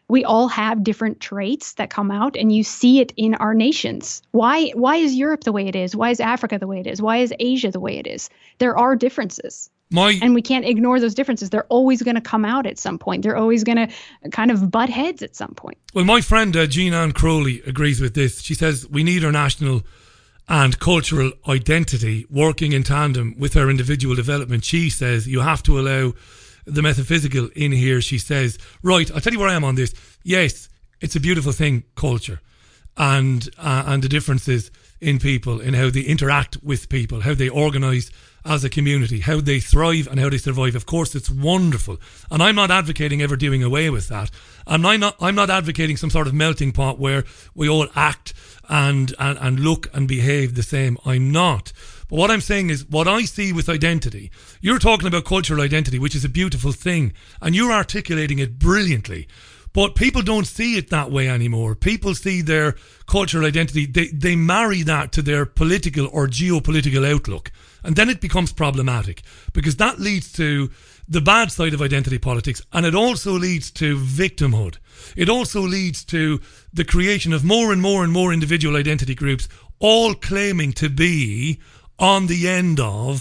we all have different traits that come out, and you see it in our nations. Why is Europe the way it is? Why is Africa the way it is? Why is Asia the way it is? There are differences. And we can't ignore those differences. They're always going to come out at some point. They're always going to kind of butt heads at some point. Well, my friend Jean-Anne Crowley agrees with this. She says we need our national and cultural identity working in tandem with our individual development. She says you have to allow the metaphysical in here. She says, right, I'll tell you where I am on this. Yes, it's a beautiful thing, culture, and the differences in people, in how they interact with people, how they organise as a community, how they thrive and how they survive. Of course, it's wonderful. And I'm not advocating ever doing away with that. And I'm not advocating some sort of melting pot where we all act and look and behave the same. I'm not. But what I'm saying is, what I see with identity, you're talking about cultural identity, which is a beautiful thing, and you're articulating it brilliantly. But people don't see it that way anymore. People see their cultural identity, they marry that to their political or geopolitical outlook. And then it becomes problematic, because that leads to the bad side of identity politics, and it also leads to victimhood. It also leads to the creation of more and more and more individual identity groups, all claiming to be on the end of,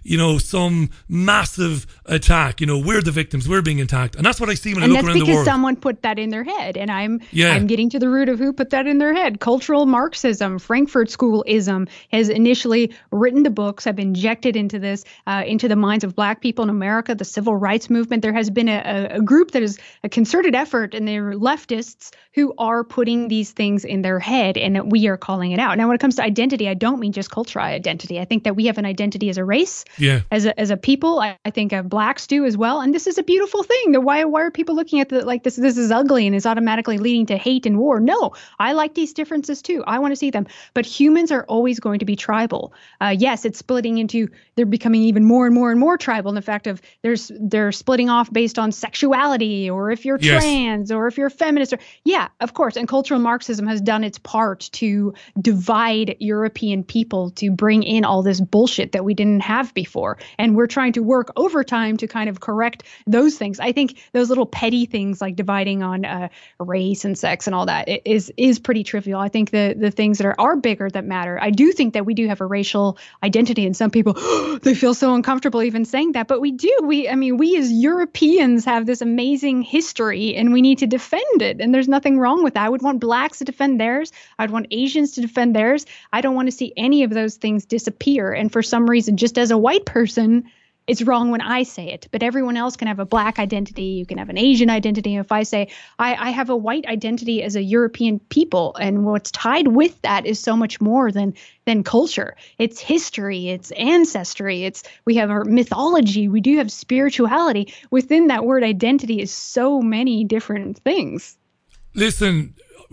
some massive attack. We're the victims, we're being attacked. And that's what I see when I look around the world. And that's because someone put that in their head. And I'm getting to the root of who put that in their head. Cultural Marxism, Frankfurt Schoolism has initially written the books, have injected into this, into the minds of Black people in America, the civil rights movement. There has been a group that is a concerted effort, and they're leftists who are putting these things in their head, and we are calling it out. Now, when it comes to identity, I don't mean just cultural identity. I think that we have an identity as a race. As a people. I think Blacks do as well, and this is a beautiful thing. Why are people looking at this is ugly and is automatically leading to hate and war? No, I like these differences too. I want to see them, but humans are always going to be tribal. Yes, it's splitting into, they're becoming even more and more and more tribal in the fact of they're splitting off based on sexuality, or if you're trans, or if you're feminist, of course. And cultural Marxism has done its part to divide European people, to bring in all this bullshit that we didn't have before. And we're trying to work overtime to kind of correct those things. I think those little petty things like dividing on race and sex and all that is pretty trivial. I think the things that are bigger that matter. I do think that we do have a racial identity, and some people, they feel so uncomfortable even saying that, but we do. We as Europeans have this amazing history, and we need to defend it. And there's nothing wrong with that. I would want Blacks to defend theirs. I'd want Asians to defend theirs. I don't want to see any of those things disappear. And for some reason, just as a white person, it's wrong when I say it, but everyone else can have a Black identity. You can have an Asian identity. If I say I have a white identity as a European people, and what's tied with that is so much more than culture. It's history, it's ancestry, we have our mythology, we do have spirituality. Within that word identity is so many different things. Listen,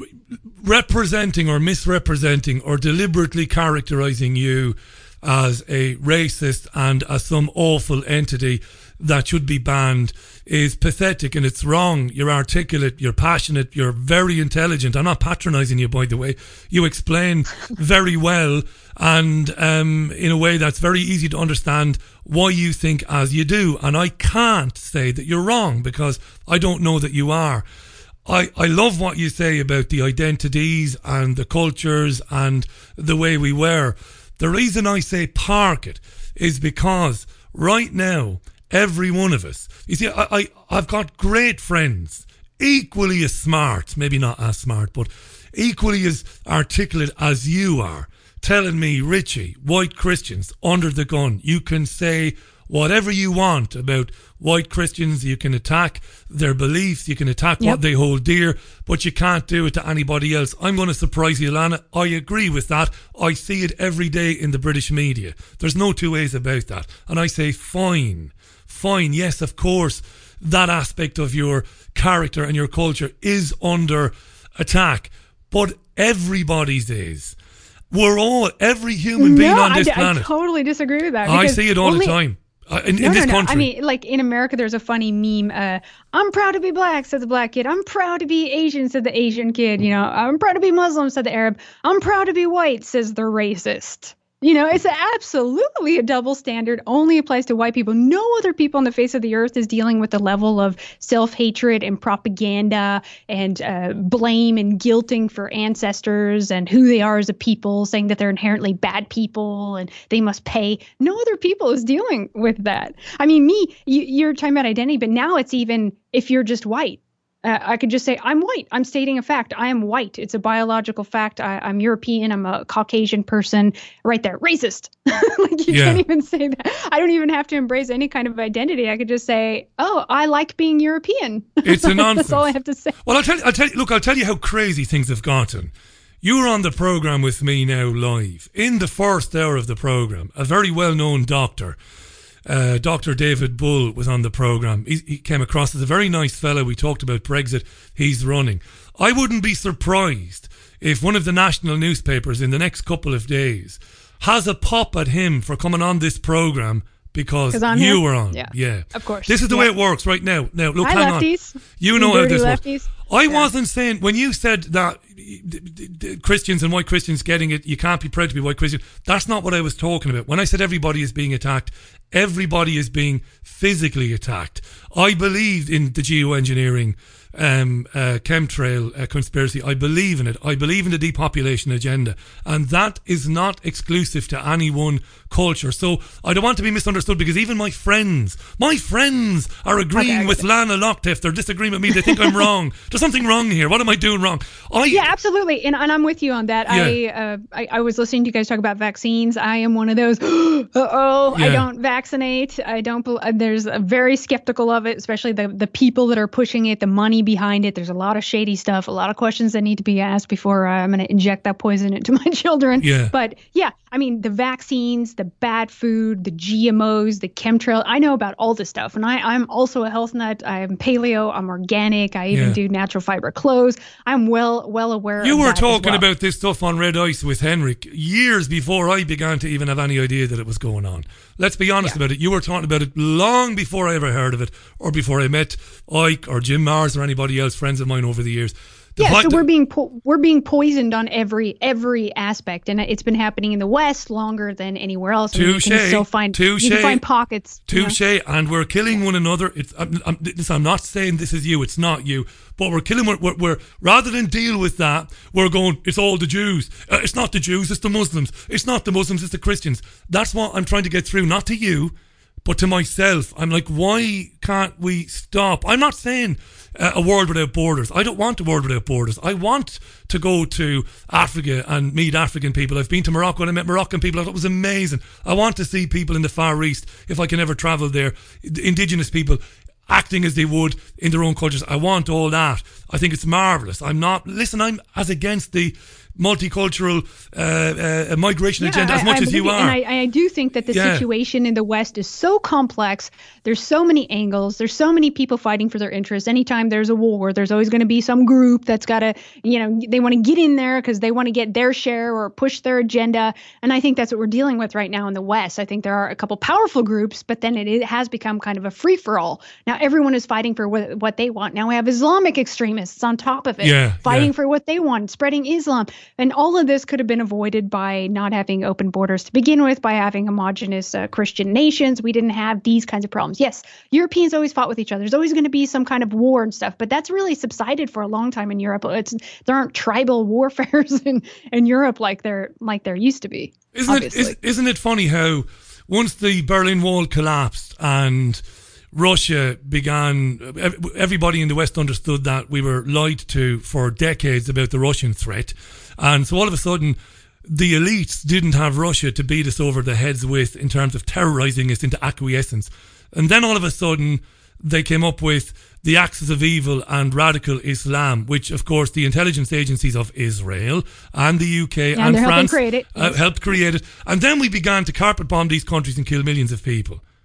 representing or misrepresenting or deliberately characterizing you as a racist and as some awful entity that should be banned is pathetic, and it's wrong. You're articulate, you're passionate, you're very intelligent. I'm not patronizing you, by the way. You explain very well, and in a way that's very easy to understand why you think as you do. And I can't say that you're wrong, because I don't know that you are. I love what you say about the identities and the cultures and the way we were. The reason I say park it is because right now, every one of us, you see, I've got great friends, equally as smart, maybe not as smart, but equally as articulate as you are, telling me, Richie, white Christians, under the gun, you can say whatever you want about white Christians, you can attack their beliefs, you can attack what they hold dear, but you can't do it to anybody else. I'm going to surprise you, Lana. I agree with that. I see it every day in the British media. There's no two ways about that. And I say, fine, yes, of course, that aspect of your character and your culture is under attack, but everybody's is. We're all, every human being on this planet. I totally disagree with that. I see it all the time. In this country. I mean, like in America, there's a funny meme. I'm proud to be Black, said the Black kid. I'm proud to be Asian, said the Asian kid. I'm proud to be Muslim, said the Arab. I'm proud to be white, says the racist. It's absolutely a double standard, only applies to white people. No other people on the face of the earth is dealing with the level of self-hatred and propaganda and blame and guilting for ancestors and who they are as a people, saying that they're inherently bad people and they must pay. No other people is dealing with that. I mean, you're talking about identity, but now it's even if you're just white. I could just say, I'm white. I'm stating a fact. I am white. It's a biological fact. I'm European. I'm a Caucasian person. Right there. Racist. You can't even say that. I don't even have to embrace any kind of identity. I could just say, oh, I like being European. It's a nonsense. That's all I have to say. Well, I'll tell you how crazy things have gotten. You were on the programme with me now live. In the first hour of the programme, a very well-known doctor, Dr. David Bull, was on the programme. He came across as a very nice fellow. We talked about Brexit. He's running. I wouldn't be surprised if one of the national newspapers in the next couple of days has a pop at him for coming on this programme because you were on. Yeah, of course. This is the way it works right now. Now, look, hang lefties. On. You know how this lefties. works. I wasn't saying, when you said that Christians and white Christians getting it, you can't be proud to be white Christian. That's not what I was talking about. When I said everybody is being attacked, everybody is being physically attacked. I believed in the geoengineering chemtrail conspiracy. I believe in it. I believe in the depopulation agenda, and that is not exclusive to any one culture. So I don't want to be misunderstood, because even my friends are agreeing with Lana Locktiff. They're disagreeing with me. They think I'm wrong. There's something wrong here. What am I doing wrong? Yeah, absolutely, and I'm with you on that. Yeah. I was listening to you guys talk about vaccines. I am one of those. I don't vaccinate. I don't. There's a very skeptical of it, especially the people that are pushing it, the money behind it. There's a lot of shady stuff, a lot of questions that need to be asked before I'm going to inject that poison into my children. Yeah. But yeah, I mean, the vaccines, the bad food, the GMOs, the chemtrail, I know about all this stuff. And I'm also a health nut. I'm paleo, I'm organic. I even do natural fiber clothes. I'm well aware of that. You were talking about this stuff on Red Ice with Henrik years before I began to even have any idea that it was going on. Let's be honest about it. You were talking about it long before I ever heard of it, or before I met Ike or Jim Mars or anybody else, friends of mine over the years. So we're being poisoned on every aspect, and it's been happening in the West longer than anywhere else. Touche. You can find pockets. Touche. And we're killing one another. I'm not saying this is you. It's not you. But we're killing. We're rather than deal with that, we're going. It's all the Jews. It's not the Jews. It's the Muslims. It's not the Muslims. It's the Christians. That's what I'm trying to get through. Not to you, but to myself. I'm like, why can't we stop? I'm not saying a world without borders. I don't want a world without borders. I want to go to Africa and meet African people. I've been to Morocco and I met Moroccan people. I thought it was amazing. I want to see people in the Far East, if I can ever travel there, indigenous people acting as they would in their own cultures. I want all that. I think it's marvellous. I'm as against the multicultural migration agenda as much as you are. And I do think that the situation in the West is so complex. There's so many angles. There's so many people fighting for their interests. Anytime there's a war, there's always going to be some group that's got to, they want to get in there because they want to get their share or push their agenda. And I think that's what we're dealing with right now in the West. I think there are a couple powerful groups, but then it has become kind of a free-for-all. Now everyone is fighting for what they want. Now we have Islamic extremists on top of it, fighting for what they want, spreading Islam. And all of this could have been avoided by not having open borders to begin with, by having homogenous Christian nations. We didn't have these kinds of problems. Yes, Europeans always fought with each other. There's always going to be some kind of war and stuff, but that's really subsided for a long time in Europe. There aren't tribal warfares in Europe like there used to be. Isn't it funny how once the Berlin Wall collapsed and Russia began, everybody in the West understood that we were lied to for decades about the Russian threat. And so all of a sudden, the elites didn't have Russia to beat us over the heads with in terms of terrorizing us into acquiescence. And then all of a sudden, they came up with the axis of evil and radical Islam, which, of course, the intelligence agencies of Israel and the UK and France helped create it. And then we began to carpet bomb these countries and kill millions of people.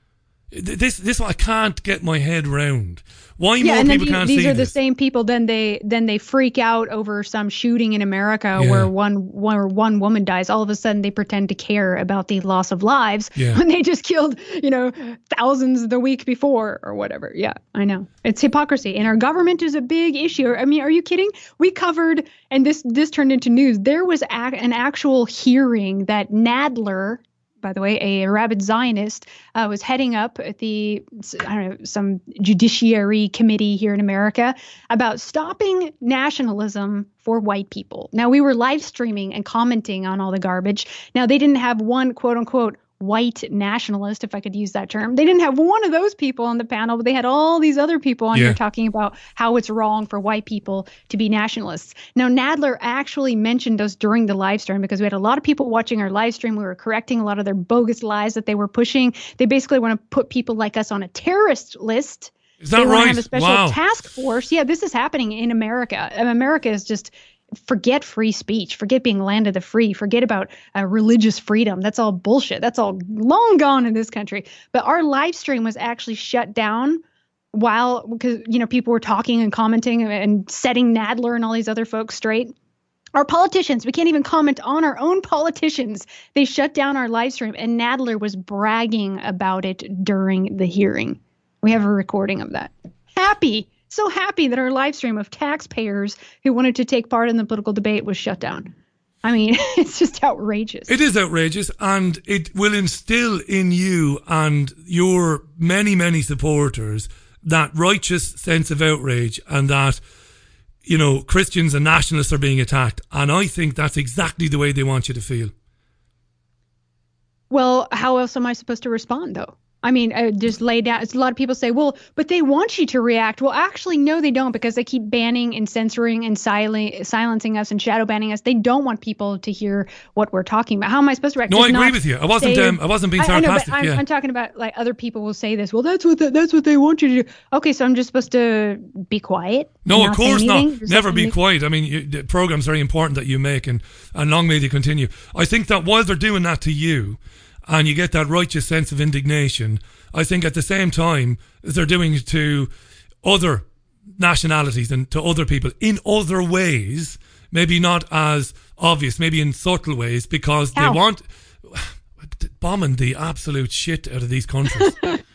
This I can't get my head round. Why more and people can't see this? These are the same people. Then they freak out over some shooting in America where one woman dies. All of a sudden, they pretend to care about the loss of lives when they just killed thousands the week before or whatever. Yeah, I know, it's hypocrisy, and our government is a big issue. I mean, are you kidding? We covered, and this turned into news. There was an actual hearing that Nadler, by the way, a rabid Zionist, was heading up at some judiciary committee here in America about stopping nationalism for white people. Now, we were live streaming and commenting on all the garbage. Now, they didn't have one, quote unquote, white nationalist, if I could use that term. They didn't have one of those people on the panel, but they had all these other people on here talking about how it's wrong for white people to be nationalists. Now, Nadler actually mentioned us during the live stream because we had a lot of people watching our live stream. We were correcting a lot of their bogus lies that they were pushing. They basically want to put people like us on a terrorist list. Is that right? They want to have a special task force. Yeah, this is happening in America. And America is just... Forget free speech. Forget being land of the free. Forget about religious freedom. That's all bullshit. That's all long gone in this country. But our live stream was actually shut down because people were talking and commenting and setting Nadler and all these other folks straight. Our politicians, we can't even comment on our own politicians. They shut down our live stream, and Nadler was bragging about it during the hearing. We have a recording of that. So happy that our live stream of taxpayers who wanted to take part in the political debate was shut down. I mean, it's just outrageous. It is outrageous, and it will instill in you and your many, many supporters that righteous sense of outrage and that, Christians and nationalists are being attacked. And I think that's exactly the way they want you to feel. Well, how else am I supposed to respond, though? I mean, just lay down. A lot of people say, well, but they want you to react. Well, actually, no, they don't, because they keep banning and censoring and silencing us and shadow banning us. They don't want people to hear what we're talking about. How am I supposed to react? No, I agree with you. I wasn't being sarcastic. I know, but I'm talking about, like, other people will say this. Well, that's what they want you to do. Okay, so I'm just supposed to be quiet? No, of course not. Never be quiet. I mean, the program's very important that you make, and long may they continue. I think that while they're doing that to you, and you get that righteous sense of indignation, I think at the same time they're doing it to other nationalities and to other people in other ways, maybe not as obvious, maybe in subtle ways, because they want bombing the absolute shit out of these countries.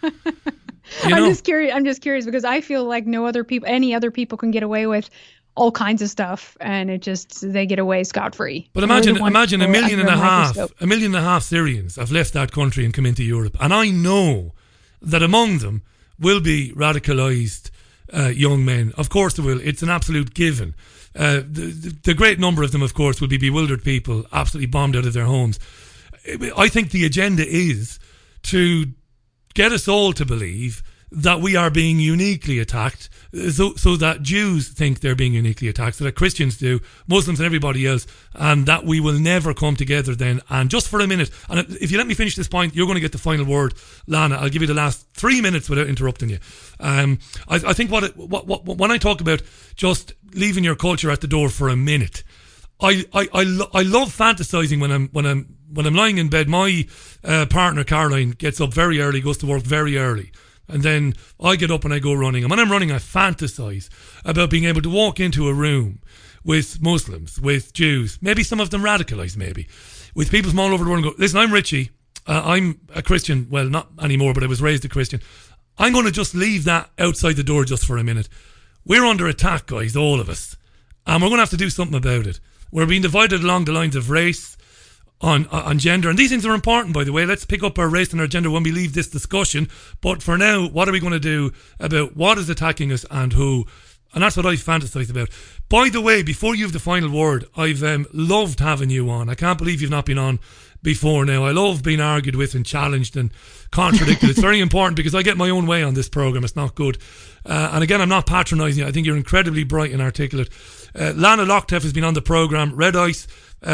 I'm just curious because I feel like any other people can get away with all kinds of stuff, and they get away scot-free. But imagine 1.5 million Syrians have left that country and come into Europe, and I know that among them will be radicalised young men. Of course there will. It's an absolute given. The great number of them, of course, will be bewildered people, absolutely bombed out of their homes. I think the agenda is to get us all to believe that we are being uniquely attacked, so that Jews think they're being uniquely attacked, so that Christians do, Muslims and everybody else, and that we will never come together then. And just for a minute, and if you let me finish this point, you're going to get the final word, Lana. I'll give you the last 3 minutes without interrupting you. I think when I talk about just leaving your culture at the door for a minute, I love fantasizing when I'm lying in bed. My partner Caroline gets up very early, goes to work very early. And then I get up and I go running. And when I'm running, I fantasize about being able to walk into a room with Muslims, with Jews, maybe some of them radicalised, maybe, with people from all over the world and go, listen, I'm Richie. I'm a Christian. Well, not anymore, but I was raised a Christian. I'm going to just leave that outside the door just for a minute. We're under attack, guys, all of us. And we're going to have to do something about it. We're being divided along the lines of race, on gender, and these things are important, by the way. Let's pick up our race and our gender when we leave this discussion, but for now, what are we going to do about what is attacking us and who? And that's what I fantasize about. By the way, before you have the final word, I've loved having you on. I can't believe you've not been on before now. I love being argued with and challenged and contradicted. It's very important because I get my own way on this programme. It's not good. And again, I'm not patronising you. I think you're incredibly bright and articulate. Lana Lochtef has been on the programme, Red Ice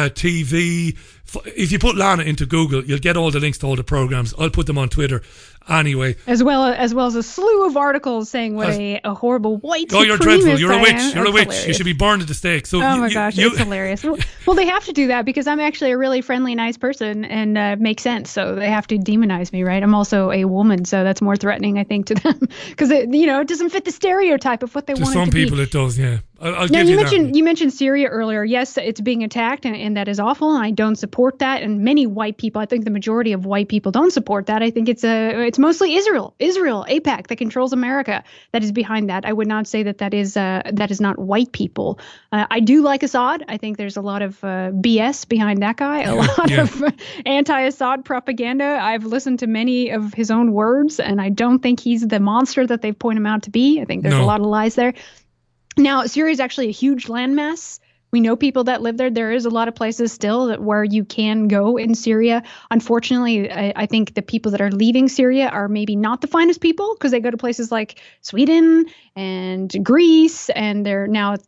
TV. If you put Lana into Google, you'll get all the links to all the programmes. I'll put them on Twitter anyway. As well as a slew of articles saying what a horrible white supremacist. Oh, you're dreadful. You're a witch. You're a witch. Hilarious. You should be burned at the stake. So oh my gosh, it's hilarious. Well, they have to do that because I'm actually a really friendly, nice person and makes sense. So they have to demonize me, right? I'm also a woman, so that's more threatening, I think, to them because it doesn't fit the stereotype of what they want it to be. To some people, it does. Yeah. I'll now, give you that. You mentioned Syria earlier. Yes, it's being attacked, and that is awful. And I don't support that. And many white people, I think the majority of white people don't support that. I think it's mostly Israel, AIPAC, that controls America, that is behind that. I would not say that is not white people. I do like Assad. I think there's a lot of BS behind that guy. A lot of anti-Assad propaganda. I've listened to many of his own words, and I don't think he's the monster that they've pointed him out to be. I think there's a lot of lies there. Now, Syria is actually a huge landmass. We know people that live there. There is a lot of places still where you can go in Syria. Unfortunately, I think the people that are leaving Syria are maybe not the finest people because they go to places like Sweden and Greece, and they're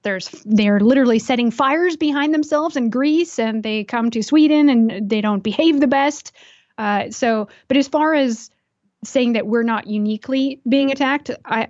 literally setting fires behind themselves in Greece, and they come to Sweden and they don't behave the best. But as far as saying that we're not uniquely being attacked,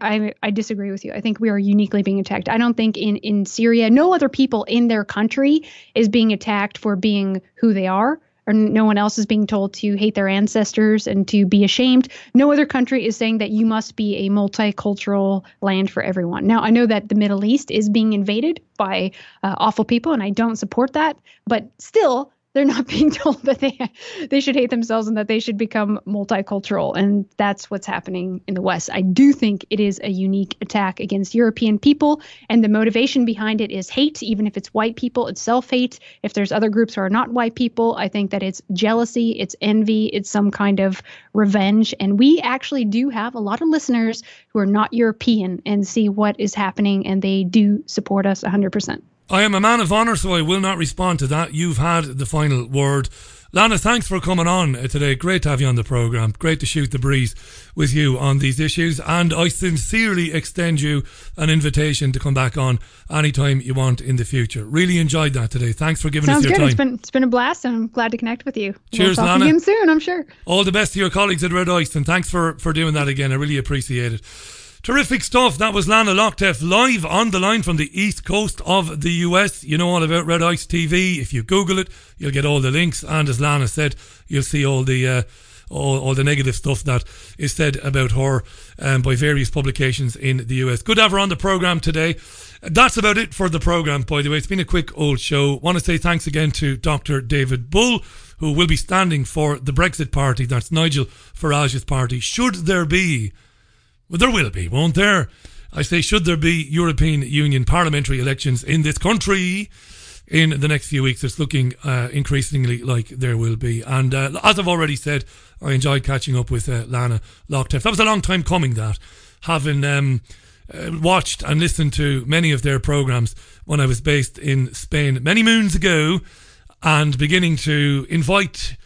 I disagree with you. I think we are uniquely being attacked. I don't think in Syria, no other people in their country is being attacked for being who they are, or no one else is being told to hate their ancestors and to be ashamed. No other country is saying that you must be a multicultural land for everyone. Now, I know that the Middle East is being invaded by awful people, and I don't support that, but still, they're not being told that they should hate themselves and that they should become multicultural. And that's what's happening in the West. I do think it is a unique attack against European people. And the motivation behind it is hate. Even if it's white people, it's self-hate. If there's other groups who are not white people, I think that it's jealousy, it's envy, it's some kind of revenge. And we actually do have a lot of listeners who are not European and see what is happening. And they do support us 100%. I am a man of honour, so I will not respond to that. You've had the final word. Lana, thanks for coming on today. Great to have you on the programme. Great to shoot the breeze with you on these issues. And I sincerely extend you an invitation to come back on anytime you want in the future. Really enjoyed that today. Thanks for giving us your time. It's been a blast, and I'm glad to connect with you. Cheers, we'll talk Lana. again soon, I'm sure. All the best to your colleagues at Red Ice, and thanks for doing that again. I really appreciate it. Terrific stuff. That was Lana Lochtef live on the line from the east coast of the US. You know all about Red Ice TV. If you Google it, you'll get all the links. And as Lana said, you'll see all the negative stuff that is said about her by various publications in the US. Good to have her on the programme today. That's about it for the programme, by the way. It's been a quick old show. Want to say thanks again to Dr. David Bull, who will be standing for the Brexit Party. That's Nigel Farage's party. Should there be... Well, there will be, won't there? I say, should there be European Union parliamentary elections in this country in the next few weeks? It's looking increasingly like there will be. And as I've already said, I enjoyed catching up with Lana Lochtef. That was a long time coming, that. Having watched and listened to many of their programmes when I was based in Spain many moons ago, and beginning to invite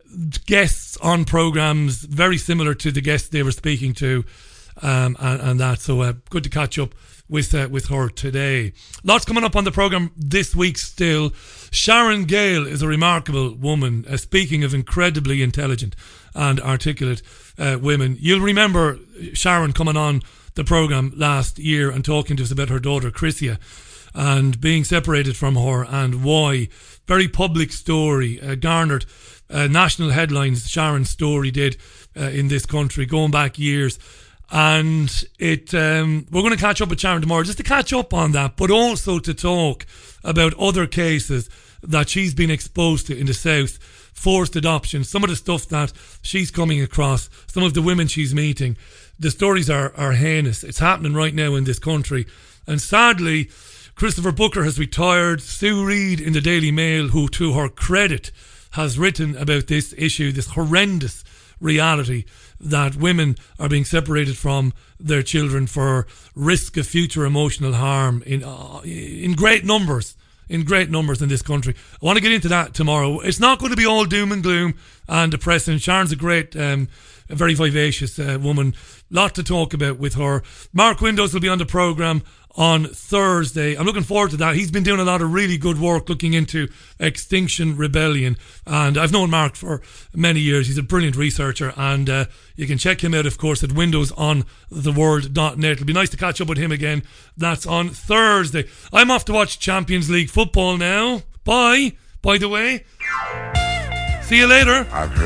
guests on programmes very similar to the guests they were speaking to. And that, so good to catch up with her today. Lots coming up on the programme this week still. Sharon Gale is a remarkable woman, speaking of incredibly intelligent and articulate women. You'll remember Sharon coming on the programme last year and talking to us about her daughter Chrissia and being separated from her and why. Very public story, garnered national headlines. Sharon's story did in this country going back years. And we're going to catch up with Sharon tomorrow just to catch up on that, but also to talk about other cases that she's been exposed to in the South, forced adoption, some of the stuff that she's coming across, some of the women she's meeting. The stories are heinous. It's happening right now in this country. And sadly, Christopher Booker has retired. Sue Reid in the Daily Mail, who to her credit has written about this issue, this horrendous reality that women are being separated from their children for risk of future emotional harm in great numbers in this country. I want to get into that tomorrow. It's not going to be all doom and gloom and depressing. Sharon's a great, a very vivacious woman. Lot to talk about with her. Mark Windows will be on the programme on Thursday. I'm looking forward to that. He's been doing a lot of really good work looking into Extinction Rebellion, and I've known Mark for many years. He's a brilliant researcher, and you can check him out, of course, at windowsontheworld.net. It'll be nice to catch up with him again. That's on Thursday. I'm off to watch Champions League football now. Bye, by the way. See you later.